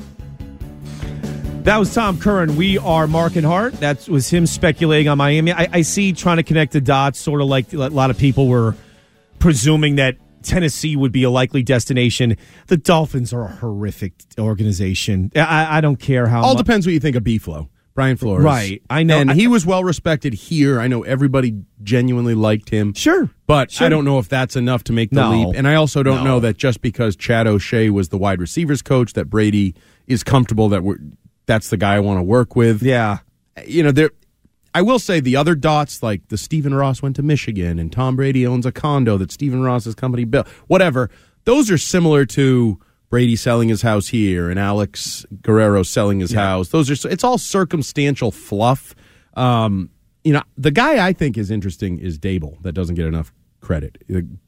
That was Tom Curran. We are Mark and Hart. That was him speculating on Miami. I, I see trying to connect the dots, sort of like a lot of people were presuming that Tennessee would be a likely destination. The Dolphins are a horrific organization. I, I don't care how All much. depends what you think of B-Flow. Brian Flores. Right. I know. And I, he was well respected here. I know everybody genuinely liked him. Sure. But sure. I don't know if that's enough to make the no. leap. And I also don't no. know that just because Chad O'Shea was the wide receivers coach, that Brady is comfortable that we're, that's the guy I want to work with. Yeah. You know, there. I will say the other dots, like the Stephen Ross went to Michigan and Tom Brady owns a condo that Stephen Ross's company built, whatever, those are similar to Brady selling his house here and Alex Guerrero selling his yeah. house. Those are, it's all circumstantial fluff. Um, you know, the guy I think is interesting is Dable, that doesn't get enough credit.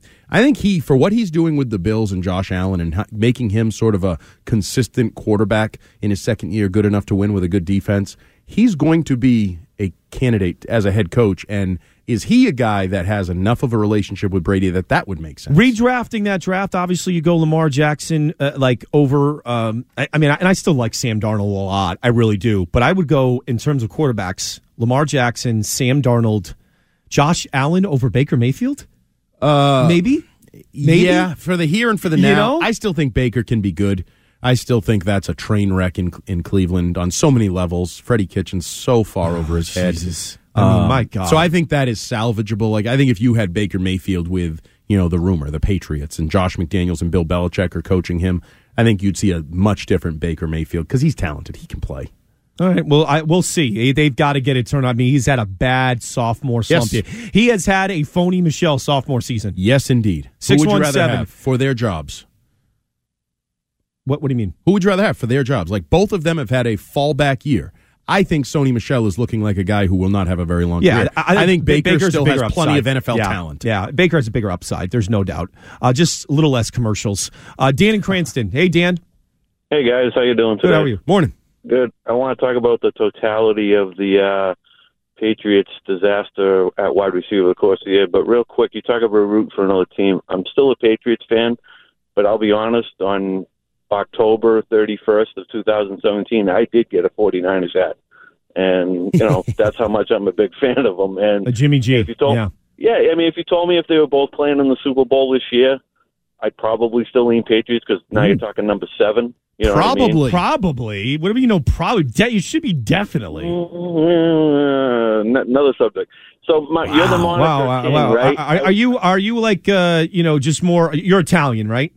I think he, for what he's doing with the Bills and Josh Allen and making him sort of a consistent quarterback in his second year, good enough to win with a good defense, he's going to be a candidate as a head coach. And is he a guy that has enough of a relationship with Brady that that would make sense? Redrafting that draft, obviously you go Lamar Jackson uh, like over, um, I, I mean, I, and I still like Sam Darnold a lot. I really do. But I would go, in terms of quarterbacks, Lamar Jackson, Sam Darnold, Josh Allen over Baker Mayfield? Uh, Maybe? Maybe? Yeah, for the here and for the now. You know? I still think Baker can be good. I still think that's a train wreck in in Cleveland on so many levels. Freddie Kitchens so far oh, over his head. Jesus. I mean, um, my God. So I think that is salvageable. Like I think if you had Baker Mayfield with, you know, the rumor, the Patriots, and Josh McDaniels and Bill Belichick are coaching him, I think you'd see a much different Baker Mayfield because he's talented. He can play. All right, well, I, we'll see. They've got to get it turned on. I mean, he's had a bad sophomore slump. Yes. He has had a phony Michelle sophomore season. Yes, indeed. six Who would you rather seven have for their jobs? What What do you mean? Who would you rather have for their jobs? Like, both of them have had a fallback year. I think Sony Michel is looking like a guy who will not have a very long Yeah, career. I, I, think Baker Baker's still a bigger has plenty upside. of N F L yeah, talent. Yeah, Baker has a bigger upside. There's no doubt. Uh, just a little less commercials. Uh, Dan in Cranston. Hey, Dan. Hey, guys. How you doing today? Good, how are you? Morning. Good. I want to talk about the totality of the uh, Patriots' disaster at wide receiver the course of the year. But real quick, you talk about root for another team. I'm still a Patriots fan, but I'll be honest, on October thirty-first of two thousand seventeen, I did get a 49ers hat. And, you know, that's how much I'm a big fan of them. And a Jimmy G. If you told, yeah. yeah, I mean, if you told me if they were both playing in the Super Bowl this year, I'd probably still lean Patriots because now mm. you're talking number seven. You know probably. What I mean? Probably. Whatever you know, probably. De- you should be definitely. Uh, another subject. So my, wow. you're the moniker wow, king, wow. right? Are, are you are you like, uh, you know, just more, you're Italian, right?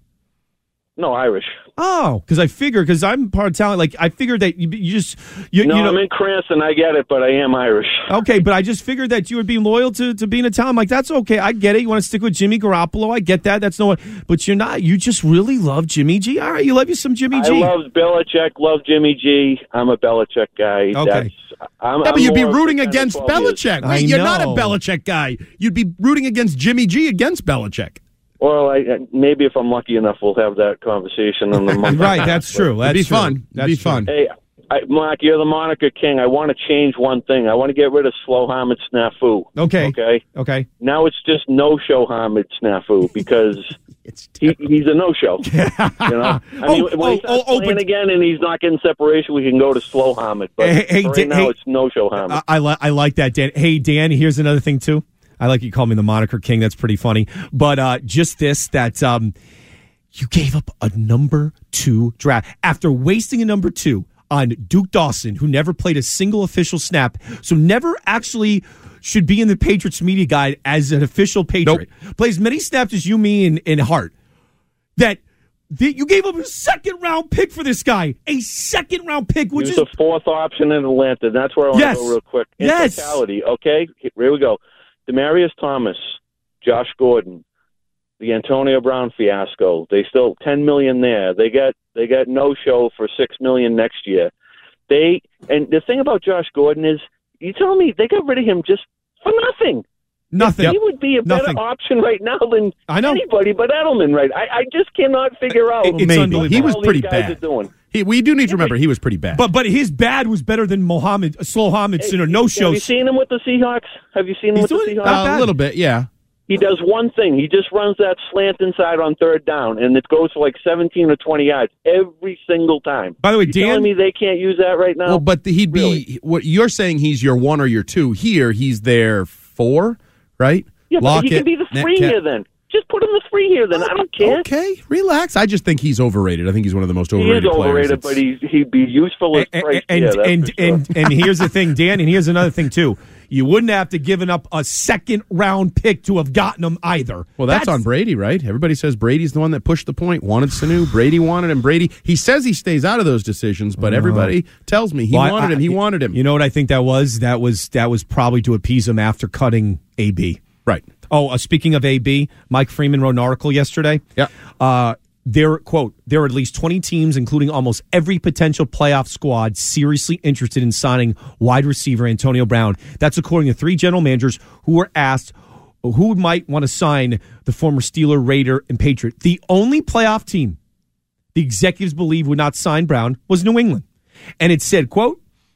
No, Irish. Oh, because I figure, because I'm part of talent, like I figured that you, you just, you, no, you know, I'm in Cranston, I get it, but I am Irish. Okay, but I just figured that you would be loyal to, to being Italian. I'm like, that's okay, I get it. You want to stick with Jimmy Garoppolo, I get that. That's no, but you're not. You just really love Jimmy G. All right, you love you some Jimmy G. I love Belichick, love Jimmy G. I'm a Belichick guy. Okay. That's, I'm, yeah, but I'm you'd be more rooting against Belichick. Wait, you're not a Belichick guy. You'd be rooting against Jimmy G against Belichick. Well, I, maybe if I'm lucky enough, we'll have that conversation in the month. Right, that's true. That'd be true. fun. That'd be true. fun. Hey, I, Mark, you're the moniker king. I want to change one thing. I want to get rid of Slow Hamid Snafu. Okay. Okay. Okay. Now it's just no show Hamid Snafu because he, he's a no show. You know. I mean, oh, when oh, he starts oh, oh, playing but, again and he's not getting separation, we can go to Slow Hamid. But hey, hey, right Dan, now hey, it's no show Hamid. I, I, li- I like that, Dan. Hey, Dan. Here's another thing too. I like you call me the moniker king. That's pretty funny. But uh, just this that. Um, You gave up a number two draft after wasting a number two on Duke Dawson, who never played a single official snap, so never actually should be in the Patriots media guide as an official Patriot. Nope. Plays many snaps as you, me, and, and Hart. That the, you gave up a second round pick for this guy, a second round pick, which He's is the fourth option in Atlanta. That's where I want yes. to go real quick. In yes. totality, okay, here we go. Demarius Thomas, Josh Gordon. The Antonio Brown fiasco. They still ten million there. They got they got no show for six million next year. They and the thing about Josh Gordon is, you tell me they got rid of him just for nothing. Nothing. He would be a Nothing. better option right now than I know. anybody but Edelman. Right? I, I just cannot figure out. It's what unbelievable. He was all pretty these guys bad. Are doing. He, we do need to remember he was pretty bad. But but his bad was better than Mohammed Slow Hamidson or no shows. Have you seen him with the Seahawks? Have you seen him He's with doing the Seahawks? Uh, a little bit, yeah. He does one thing. He just runs that slant inside on third down, and it goes for like seventeen or twenty yards every single time. By the way, you Dan, telling me they can't use that right now? Well, but the, he'd be really? what you're saying. He's your one or your two. Here, he's their four, right? Yeah, but Lockett, he can be the three Metcalf. here then. Just put him the three here then. I don't care. Okay, relax. I just think he's overrated. I think he's one of the most He overrated is players. overrated, It's- but he's, he'd be useful as and price. and yeah, that's and, for sure. and, and here's the thing, Dan, and here's another thing too. You wouldn't have to given up a second round pick to have gotten him either. Well, that's, that's on Brady, right? Everybody says Brady's the one that pushed the point, wanted Sanu. Brady wanted him. Brady, he says he stays out of those decisions, but everybody tells me he Well, wanted I, him. He I, wanted him. You know what I think that was? That was that was probably to appease him after cutting A B. Right. Oh, uh, speaking of A B, Mike Freeman wrote an article yesterday. Yeah. Uh, there, quote, there are at least twenty teams, including almost every potential playoff squad, seriously interested in signing wide receiver Antonio Brown. That's according to three general managers who were asked who might want to sign the former Steeler, Raider, and Patriot. The only playoff team the executives believe would not sign Brown was New England. And it said, quote,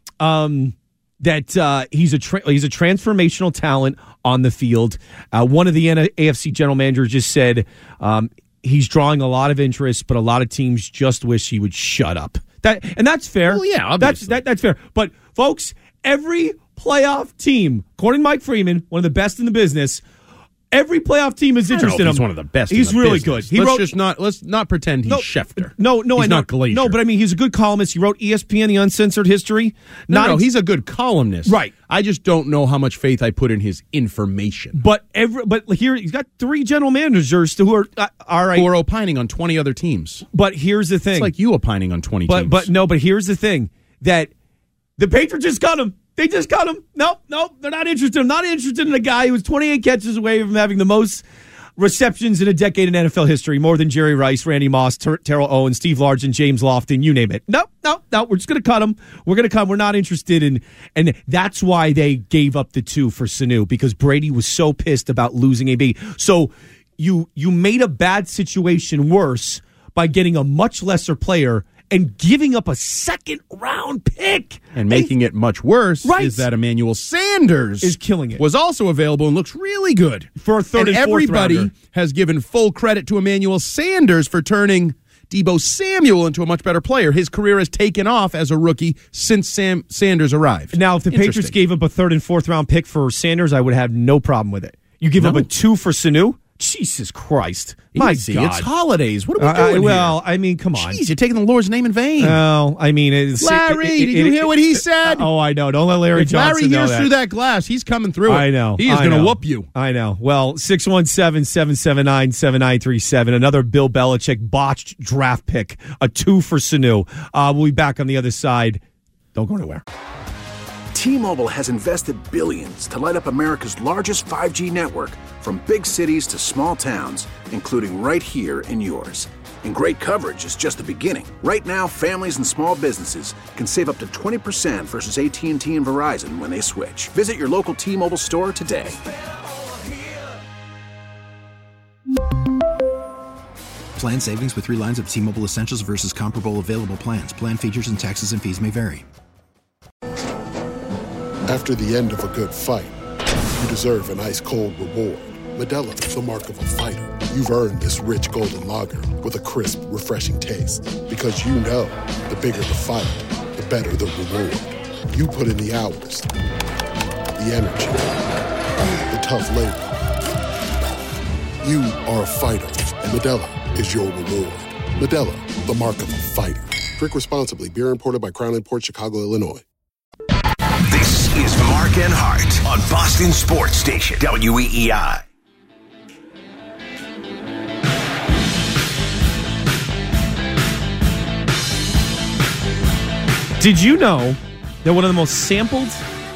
um, that uh, he's a tra- he's a transformational talent on the field. Uh, one of the A F C general managers just said um, he's drawing a lot of interest, but a lot of teams just wish he would shut up. That and that's fair. Well, yeah, that's obviously. that, that's fair. But folks, every playoff team, according to Mike Freeman, one of the best in the business. Every playoff team is I don't know interested if in he's him. one of the best. He's in the really business. good. He let's wrote, just not let's not pretend he's no, Schefter. No, no, he's I know. not Glacier. No, but I mean, he's a good columnist. He wrote E S P N, the Uncensored History. No, Not no, ex- he's a good columnist. Right. I just don't know how much faith I put in his information. But every, but here he's got three general managers who are uh, all right. Who are opining on twenty other teams. But here's the thing. It's like you opining on twenty but, teams. But no, but here's the thing that the Patriots just got him. They just got him. Nope, nope. They're not interested. I'm not interested in a guy who's twenty-eight catches away from having the most receptions in a decade in N F L history, more than Jerry Rice, Randy Moss, Ter- Terrell Owens, Steve Largent, James Lofton, you name it. No, no, no, we're just going to cut him. We're going to cut him. We're not interested in, and that's why they gave up the two for Sanu, because Brady was so pissed about losing A B. So you you made a bad situation worse by getting a much lesser player and giving up a second round pick. And making it much worse Right. is that Emmanuel Sanders is killing it. Was also available and looks really good. For a third and, and fourth everybody rounder. has given full credit to Emmanuel Sanders for turning Deebo Samuel into a much better player. His career has taken off as a rookie since Sam Sanders arrived. Now, if the Patriots Interesting. gave up a third and fourth round pick for Sanders, I would have no problem with it. You give No. up a two for Sanu? Jesus Christ. My Easy. God. It's holidays. What are we Uh, doing well, here? I mean, come on. Jeez, you're taking the Lord's name in vain. Well, I mean, it's, Larry, it- it- did it- you hear what he it- said? Oh, I know. Don't let Larry if Johnson Larry know hears that. through that glass, he's coming through it. I know. He is I going to know. whoop you. I know. Well, six one seven, seven seven nine, seven nine three seven. Another Bill Belichick botched draft pick. A two for Sanu. Uh, we'll be back on the other side. Don't go anywhere. T-Mobile has invested billions to light up America's largest five G network, from big cities to small towns, including right here in yours. And great coverage is just the beginning. Right now, families and small businesses can save up to twenty percent versus A T and T and Verizon when they switch. Visit your local T-Mobile store today. Plan savings with three lines of T-Mobile Essentials versus comparable available plans. Plan features and taxes and fees may vary. After the end of a good fight, you deserve an ice-cold reward. Modelo is the mark of a fighter. You've earned this rich golden lager with a crisp, refreshing taste. Because you know, the bigger the fight, the better the reward. You put in the hours, the energy, the tough labor. You are a fighter, and Modelo is your reward. Modelo, the mark of a fighter. Drink responsibly. Beer imported by Crown Imports, Chicago, Illinois. This is Mark and Hart on Boston Sports Station, W E E I. Did you know that one of the most sampled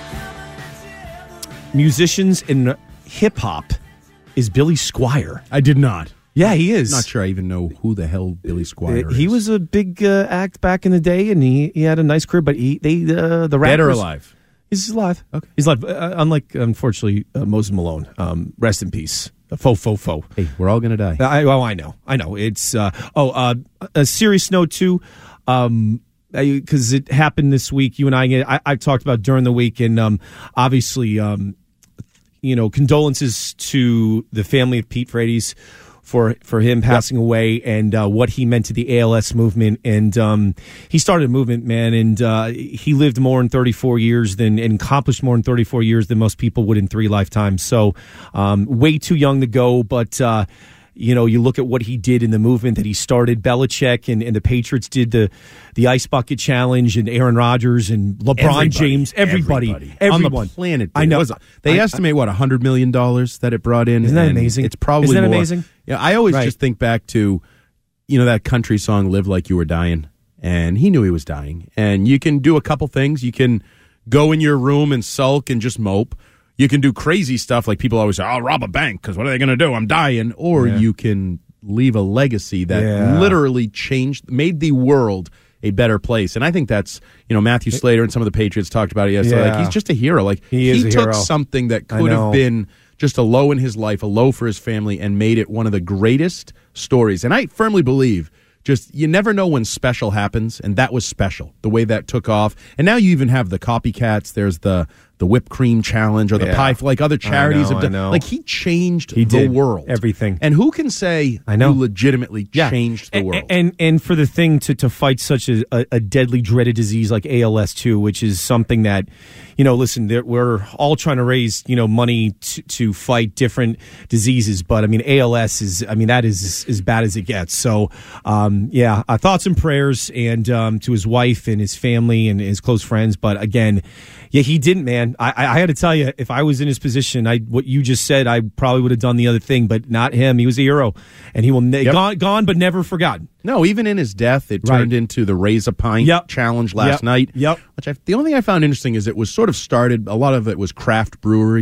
musicians in hip-hop is Billy Squier? I did not. Yeah, he is. Not sure I even know who the hell Billy Squier Uh, is. He was a big uh, act back in the day, and he, he had a nice career. But he they uh, the rappers, Dead or alive? He's alive. Okay, he's alive. Uh, unlike, unfortunately, uh, Moses Malone. Um, rest in peace. Faux, faux, faux. Hey, we're all gonna die. I, oh, I know, I know. It's uh, oh, uh, a serious note too, um, because it happened this week. You and I, I, I talked about during the week, and um, obviously, um, you know, condolences to the family of Pete Frates for for him passing yep. away, and uh, what he meant to the A L S movement. And um, he started a movement, man, and uh, he lived more than thirty-four years than and accomplished more than thirty-four years than most people would in three lifetimes. So um, way too young to go, but uh, you know, you look at what he did in the movement that he started. Belichick and, and the Patriots did the the Ice Bucket Challenge, and Aaron Rodgers and LeBron everybody, James, everybody, everybody. everyone on the planet. I know. Was, they I, estimate what a hundred million dollars that it brought in. Isn't that and amazing? It's probably Isn't that more. amazing? Yeah, I always right. just think back to, you know, that country song "Live Like You Were Dying," and he knew he was dying. And you can do a couple things. You can go in your room and sulk and just mope. You can do crazy stuff like people always say, "I'll rob a bank because what are they going to do? I'm dying." Or yeah. you can leave a legacy that yeah. literally changed, made the world a better place. And I think that's, you know, Matthew Slater and some of the Patriots talked about it yesterday. Yeah. Like, he's just a hero. Like he, is he a took hero. something that could have been just a low in his life, a low for his family, and made it one of the greatest stories. And I firmly believe just you never know when special happens, and that was special, the way that took off. And now you even have the copycats. There's the the whipped cream challenge or the yeah. pie, like other charities I know, have done. I know. Like he changed he the did. world. Everything. And who can say I know. you legitimately yeah. changed the and, world? And and for the thing to, to fight such a, a, a deadly, dreaded disease like A L S too, which is something that, you know, listen, we're all trying to raise, you know, money to, to fight different diseases. But I mean, A L S is, I mean, that is as bad as it gets. So, um, yeah, uh, thoughts and prayers and um, to his wife and his family and his close friends. But again, yeah, he didn't, man. I, I had to tell you, if I was in his position, I what you just said, I probably would have done the other thing, but not him. He was a hero, and he will ne- Yep. gone, gone, but never forgotten. No, even in his death, it Right. turned into the Raise a Pint Yep. challenge last Yep. night. Yep. Which I, the only thing I found interesting is it was sort of started. A lot of it was craft brewery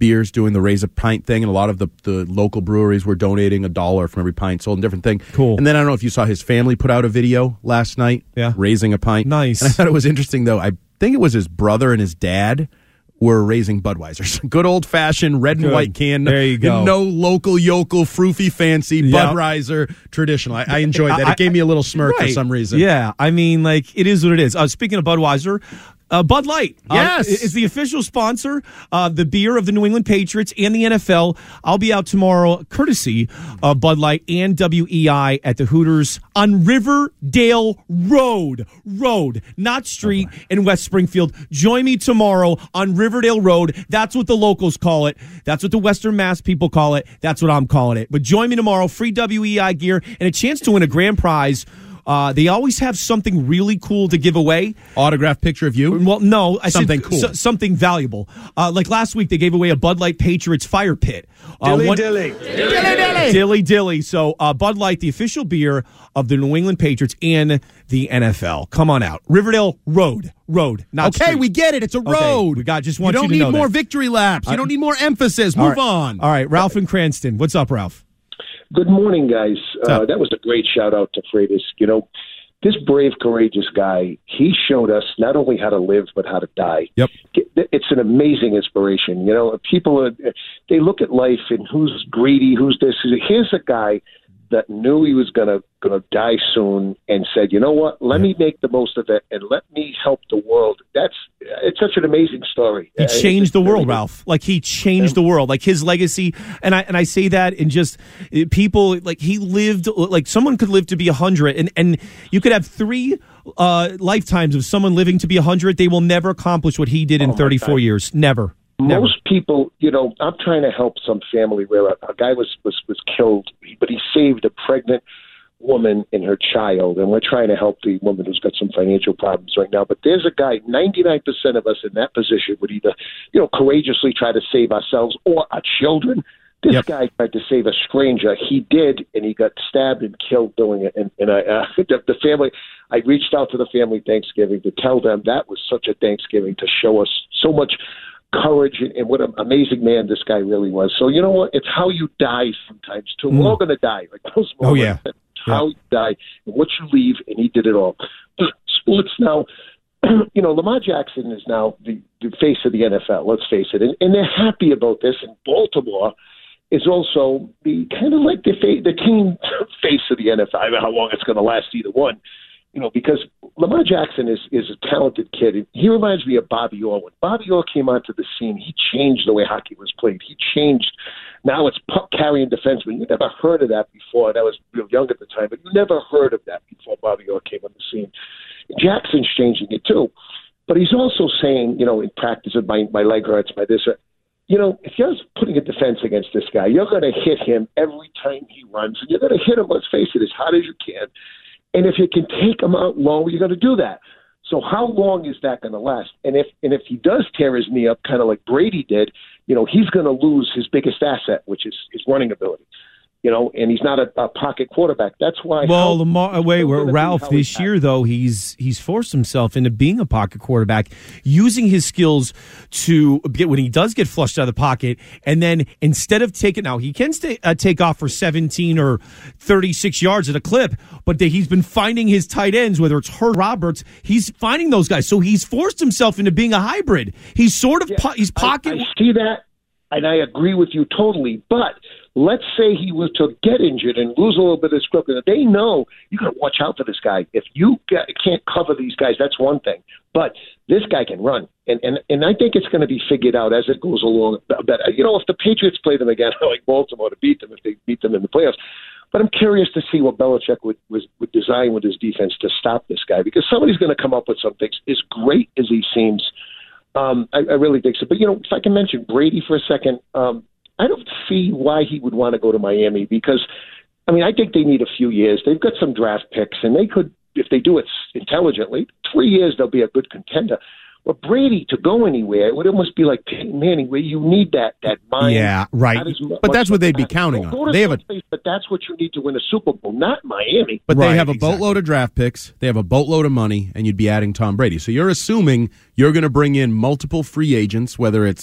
beers doing the raise a pint thing, and a lot of the, the local breweries were donating a dollar from every pint sold, and different thing. Cool. And then I don't know if you saw his family put out a video last night, yeah, raising a pint. Nice. And I thought it was interesting though. I think it was his brother and his dad were raising Budweisers. Good old fashioned red and Good. white can. There you go. No local yokel froofy fancy Yep. Budweiser traditional. I, I enjoyed that. It gave me a little smirk Right. for some reason. Yeah, I mean, like, it is what it is. Uh, speaking of Budweiser, uh, Bud Light uh, Yes. is the official sponsor, uh, the beer of the New England Patriots and the N F L. I'll be out tomorrow, courtesy of Bud Light and W E I at the Hooters on Riverdale Road. Road, not street, in West Springfield. Join me tomorrow on Riverdale Road. That's what the locals call it. That's what the Western Mass people call it. That's what I'm calling it. But join me tomorrow. Free W E I gear and a chance to win a grand prize. Uh, they always have something really cool to give away. Autographed picture of you? Well, no. I Something said, cool. so- something valuable. Uh, like last week, they gave away a Bud Light Patriots fire pit. Uh, Dilly one- dilly. Dilly dilly. Dilly dilly. So uh, Bud Light, the official beer of the New England Patriots and the N F L. Come on out. Riverdale Road. Road, not Okay, street. we get it. It's a Okay, road. we got. Just You want you, don't to need know more that. victory laps. You Uh, don't need more emphasis. All Move right. on. All right, Ralph in Cranston. What's up, Ralph? Good morning, guys. Uh, that was a great shout out to Freitas. You know, this brave, courageous guy, he showed us not only how to live, but how to die. Yep. It's an amazing inspiration. You know, people, are, they look at life and who's greedy, who's this. Here's a guy that knew he was going to going to die soon and said, you know what, let me make the most of it and let me help the world. That's it's such an amazing story. He Uh, changed it's the really world, good. Ralph. Like he changed the world. Like his legacy, and I and I say that in just uh, people. Like he lived. Like someone could live to be a hundred, and and you could have three uh, lifetimes of someone living to be a hundred. They will never accomplish what he did in Oh, my thirty-four God. years. Never. Never. Most people, you know, I'm trying to help some family where a, a guy was, was, was killed, but he saved a pregnant woman and her child, and we're trying to help the woman who's got some financial problems right now. But there's a guy, ninety-nine percent of us in that position would either, you know, courageously try to save ourselves or our children. This Yep. guy tried to save a stranger. He did, and he got stabbed and killed doing it. And, and I, uh, the, the family, I reached out to the family Thanksgiving to tell them that was such a Thanksgiving to show us so much courage and, and what an amazing man this guy really was. So you know what? It's how you die sometimes too. We're all going to die. Like those Oh, moments. yeah. It's how you die and what you leave, and he did it all. Sports now. You know, Lamar Jackson is now the, the face of the N F L. Let's face it, and, and they're happy about this. And Baltimore is also the kind of like the fa- the team face of the N F L. I don't know how long it's going to last, either one. You know, because Lamar Jackson is, is a talented kid. He reminds me of Bobby Orr. When Bobby Orr came onto the scene, he changed the way hockey was played. He changed. Now it's puck-carrying defenseman. You never heard of that before. And I was real young at the time, but you never heard of that before Bobby Orr came on the scene. Jackson's changing it too. But he's also saying, you know, in practice, my, my leg hurts, my this, uh, you know, if you're putting a defense against this guy, you're going to hit him every time he runs. And you're going to hit him, let's face it, as hard as you can. And if you can take him out low, you're going to do that. So how long is that going to last? And if and if he does tear his knee up, kind of like Brady did, you know, he's going to lose his biggest asset, which is his running ability. You know, and he's not a, a pocket quarterback. That's why. Well, how, Lamar, wait, gonna be Ralph. how This year, though, he's he's forced himself into being a pocket quarterback, using his skills to get when he does get flushed out of the pocket, and then instead of taking now, he can stay, uh, take off for seventeen or thirty-six yards at a clip, but the, he's been finding his tight ends, whether it's Herb Roberts, he's finding those guys. So he's forced himself into being a hybrid. He's sort of Yeah, po- he's pocket. I, I see that, and I agree with you totally. But let's say he was to get injured and lose a little bit of his grip. They know you got to watch out for this guy. If you get, can't cover these guys, that's one thing. But this guy can run, and and and I think it's going to be figured out as it goes along. But you know, if the Patriots play them again, I like Baltimore to beat them if they beat them in the playoffs. But I'm curious to see what Belichick would, would, would design with his defense to stop this guy, because somebody's going to come up with some things. As great as he seems, um, I, I really think so. But, you know, if I can mention Brady for a second, um, I don't see why he would want to go to Miami because, I mean, I think they need a few years. They've got some draft picks, and they could, if they do it intelligently, three years they'll be a good contender. But Brady, to go anywhere, it would almost be like Peyton Manning, where you need that that mind. Yeah, right. Not as mu- But that's much what they'd be that. counting Go- on. go to They have a- someplace, but that's what you need to win a Super Bowl, not Miami. But Right, they have a exactly. boatload of draft picks. They have a boatload of money, and you'd be adding Tom Brady. So you're assuming you're going to bring in multiple free agents, whether it's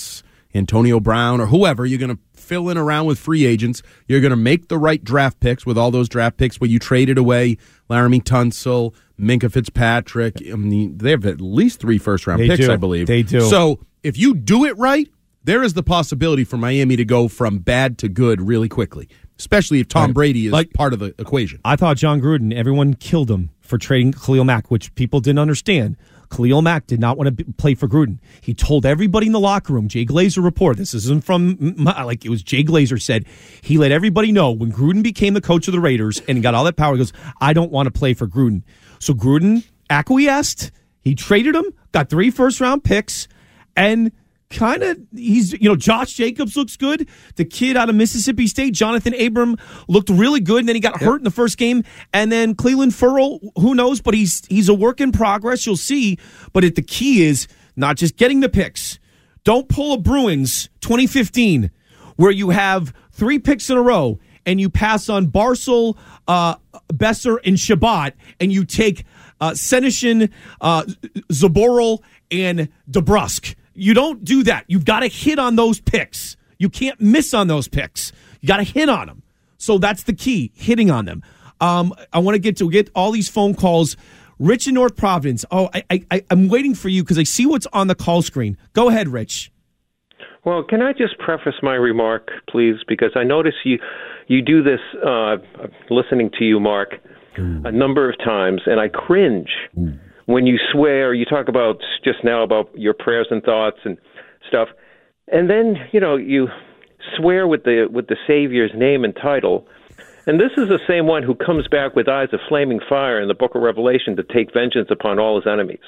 Antonio Brown or whoever. You're going to fill in around with free agents. You're going to make the right draft picks with all those draft picks where you traded away Laramie Tunsil, Minka Fitzpatrick. I mean, they have at least three first-round They picks, do. I believe. They do. So if you do it right, there is the possibility for Miami to go from bad to good really quickly, especially if Tom Right. Brady is Like- part of the equation. I thought John Gruden, everyone killed him for trading Khalil Mack, which people didn't understand. Khalil Mack did not want to be, play for Gruden. He told everybody in the locker room, Jay Glazer report, this isn't from, my, like it was Jay Glazer said, he let everybody know when Gruden became the coach of the Raiders and he got all that power, he goes, I don't want to play for Gruden. So Gruden acquiesced. He traded him, got three first-round picks, and kind of, he's, you know, Josh Jacobs looks good. The kid out of Mississippi State, Jonathan Abram, looked really good, and then he got hurt in the first game. And then Cleveland Ferrell, who knows, but he's he's a work in progress. You'll see. But it, the key is not just getting the picks. Don't pull a Bruins twenty fifteen where you have three picks in a row and you pass on Barsel, uh, Besser, and Shabbat, and you take uh, Senyshyn, uh, Zaboral, and DeBrusque. You don't do that. You've got to hit on those picks. You can't miss on those picks. You got to hit on them. So that's the key, hitting on them. Um, I want to get to get all these phone calls. Rich in North Providence. Oh, I, I, I'm waiting for you because I see what's on the call screen. Go ahead, Rich. Well, can I just preface my remark, please? Because I notice you you do this, uh, listening to you, Mark, Ooh. a number of times, and I cringe. Ooh. When you swear, you talk about just now about your prayers and thoughts and stuff, and then you know you swear with the with the Savior's name and title, and this is the same one who comes back with eyes of flaming fire in the Book of Revelation to take vengeance upon all his enemies,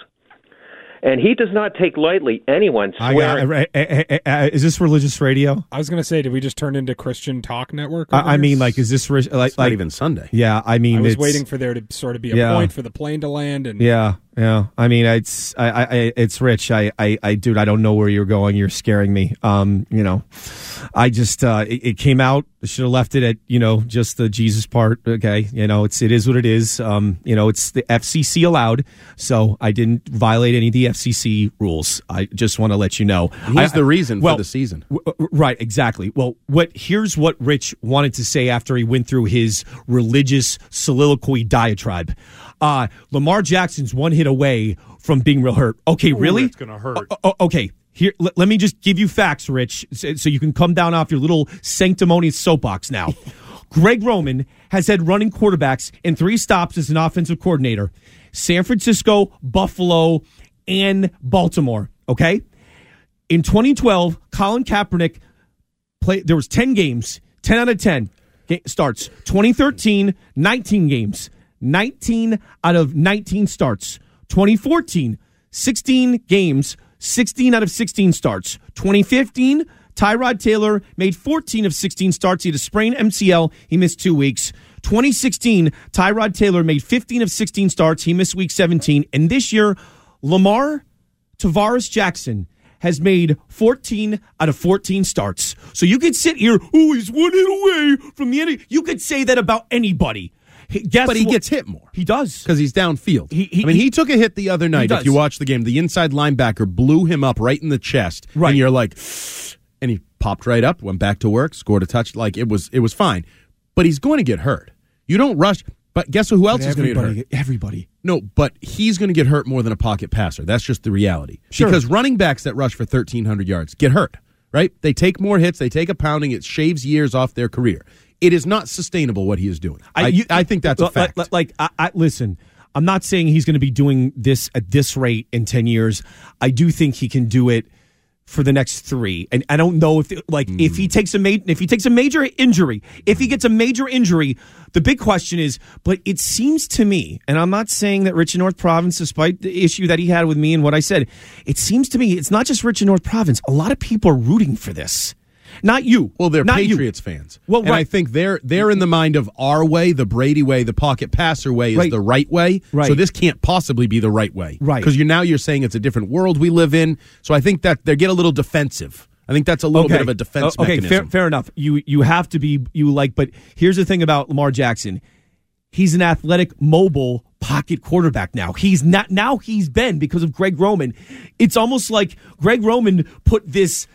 and he does not take lightly anyone swearing. I, I, I, I, is this religious radio? I was going to say, did we just turn into Christian Talk Network? I, I mean, like, is this like, it's like not even Sunday? Yeah, I mean, I was it's, waiting for there to sort of be a yeah. point for the plane to land, and yeah. Yeah, I mean, it's I, I, it's Rich. I, I, I, dude, I don't know where you're going. You're scaring me. Um, you know, I just uh, it, it came out. Should have left it at you know just the Jesus part. Okay, you know, it's it is what it is. Um, you know, it's the F C C allowed, so I didn't violate any of the F C C rules. I just want to let you know. He's I, the reason well, for the season, w- right? Exactly. Well, what here's what Rich wanted to say after he went through his religious soliloquy diatribe. Uh, Lamar Jackson's one hit away from being real hurt. Okay, really? It's going to hurt. O- o- okay, here. L- let me just give you facts, Rich, so, so you can come down off your little sanctimonious soapbox now. Greg Roman has had running quarterbacks in three stops as an offensive coordinator: San Francisco, Buffalo, and Baltimore. Okay, in twenty twelve, Colin Kaepernick played. There was ten games, ten out of ten ga- starts. twenty thirteen, nineteen games. nineteen out of nineteen starts. twenty fourteen, sixteen games, sixteen out of sixteen starts. twenty fifteen, Tyrod Taylor made fourteen of sixteen starts. He had a sprained M C L. He missed two weeks. twenty sixteen, Tyrod Taylor made fifteen of sixteen starts. He missed week seventeen. And this year, Lamar Tavares Jackson has made fourteen out of fourteen starts. So you could sit here, oh, he's one hit away from the end. You could say that about anybody. Guess but he what? gets hit more. He does. Because he's downfield. He, he, I mean, he, he took a hit the other night. does. If you watch the game, the inside linebacker blew him up right in the chest. Right. And you're like, and he popped right up, went back to work, scored a touch. Like, it was it was fine. But he's going to get hurt. You don't rush. But guess who else But is going to get everybody- hurt? Everybody. No, but he's going to get hurt more than a pocket passer. That's just the reality. Sure. Because running backs that rush for thirteen hundred yards get hurt, right? They take more hits. They take a pounding. It shaves years off their career. It is not sustainable what he is doing. I, you- I think that's a like- fact. Like, like I, I, listen, I'm not saying he's going to be doing this at this rate in ten years. I do think he can do it for the next three. And I don't know if, like, mm. if he takes a ma- if he takes a major injury, if he gets a major injury, the big question is, but it seems to me, and I'm not saying that Rich in North Province, despite the issue that he had with me and what I said, it seems to me it's not just Rich in North Province. A lot of people are rooting for this. Not you. Well, they're Not Patriots you. fans. Well, and right. I think they're they're in the mind of our way, the Brady way, the pocket passer way is Right. the right way. Right. So this can't possibly be the right way. Right. Because you're now you're saying it's a different world we live in. So I think that they get a little defensive. I think that's a little Okay. bit of a defense Uh, okay, mechanism. fair, fair enough. You you have to be you like, but here's the thing about Lamar Jackson. He's an athletic, mobile pocket quarterback now. He's not now he's been because of Greg Roman. It's almost like Greg Roman put this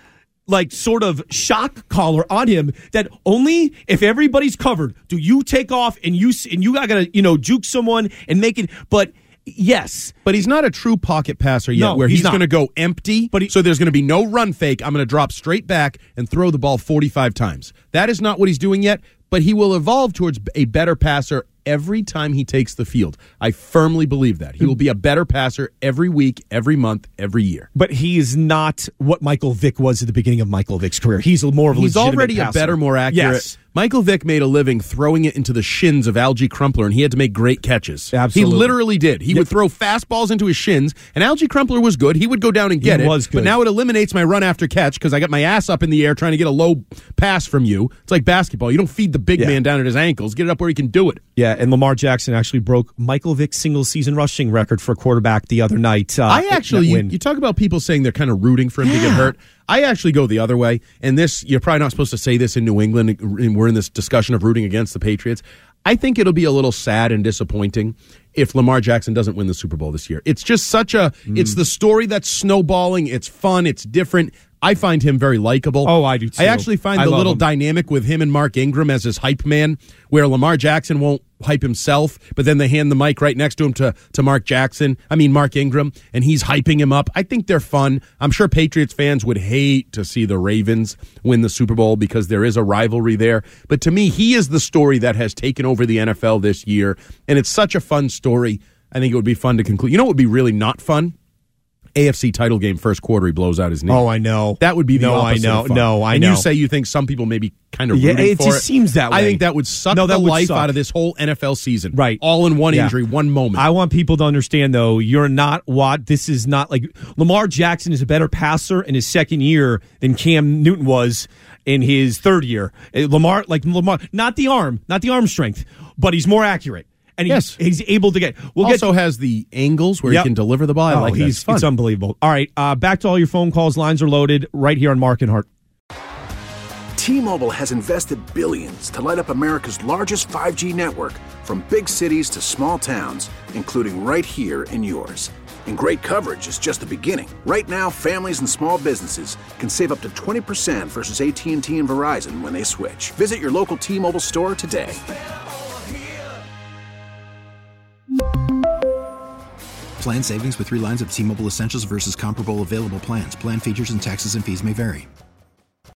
like sort of shock collar on him that only if everybody's covered do you take off and you and you gotta you know juke someone and make it. But yes, but he's not a true pocket passer yet, No, where he's he's, not. going to go empty. But he, so there's going to be no run fake. I'm going to drop straight back and throw the ball forty-five times. That is not what he's doing yet. But he will evolve towards a better passer every time he takes the field. I firmly believe that. He will be a better passer every week, every month, every year. But he is not what Michael Vick was at the beginning of Michael Vick's career. He's more of a He's legitimate already passer. a better, more accurate. Yes. Michael Vick made a living throwing it into the shins of Algie Crumpler, and he had to make great catches. Absolutely. He literally did. He Yep. would throw fastballs into his shins, and Algie Crumpler was good. He would go down and get He it. was good. But now it eliminates my run after catch because I got my ass up in the air trying to get a low pass from you. It's like basketball. You don't feed the big Yeah. man down at his ankles. Get it up where he can do it. Yeah, and Lamar Jackson actually broke Michael Vick's single-season rushing record for a quarterback the other night. Uh, I actually, that you, win. you talk about people saying they're kind of rooting for him to get hurt. I actually go the other way. And this, you're probably not supposed to say this in New England, and we're in this discussion of rooting against the Patriots. I think it'll be a little sad and disappointing if Lamar Jackson doesn't win the Super Bowl this year. It's just such a, Mm. it's the story that's snowballing. It's fun. It's different. I find him very likable. Oh, I do too. I actually find I the love little him. dynamic with him and Mark Ingram as his hype man, where Lamar Jackson won't hype himself, but then they hand the mic right next to him to, to Mark Jackson. I mean, Mark Ingram, and he's hyping him up. I think they're fun. I'm sure Patriots fans would hate to see the Ravens win the Super Bowl because there is a rivalry there. But to me, he is the story that has taken over the N F L this year, and it's such a fun story. I think it would be fun to conclude. You know what would be really not fun? A F C title game first quarter, he blows out his knee. Oh, I know. That would be the No, I opposite know. of fun. No, I and know. you say you think some people may be kind of Yeah, rooting it for just it. seems that I way. think that would suck No, that the would life suck. out of this whole N F L season. Right. All in one Yeah. injury, one moment. I want people to understand, though, you're not what this is not like. Lamar Jackson is a better passer in his second year than Cam Newton was in his third year. Uh, Lamar, like Lamar, not the arm, not the arm strength, but he's more accurate. And he, Yes. he's able to get. We'll also get, has the angles where Yep. he can deliver the ball. I oh, like that. he's It's fun. it's unbelievable. All right, uh, back to all your phone calls. Lines are loaded right here on Mark and Hart. T-Mobile has invested billions to light up America's largest five G network, from big cities to small towns, including right here in yours. And great coverage is just the beginning. Right now, families and small businesses can save up to twenty percent versus A T and T and Verizon when they switch. Visit your local T-Mobile store today. Plan savings with three lines of T-Mobile Essentials versus comparable available plans. Plan features and taxes and fees may vary.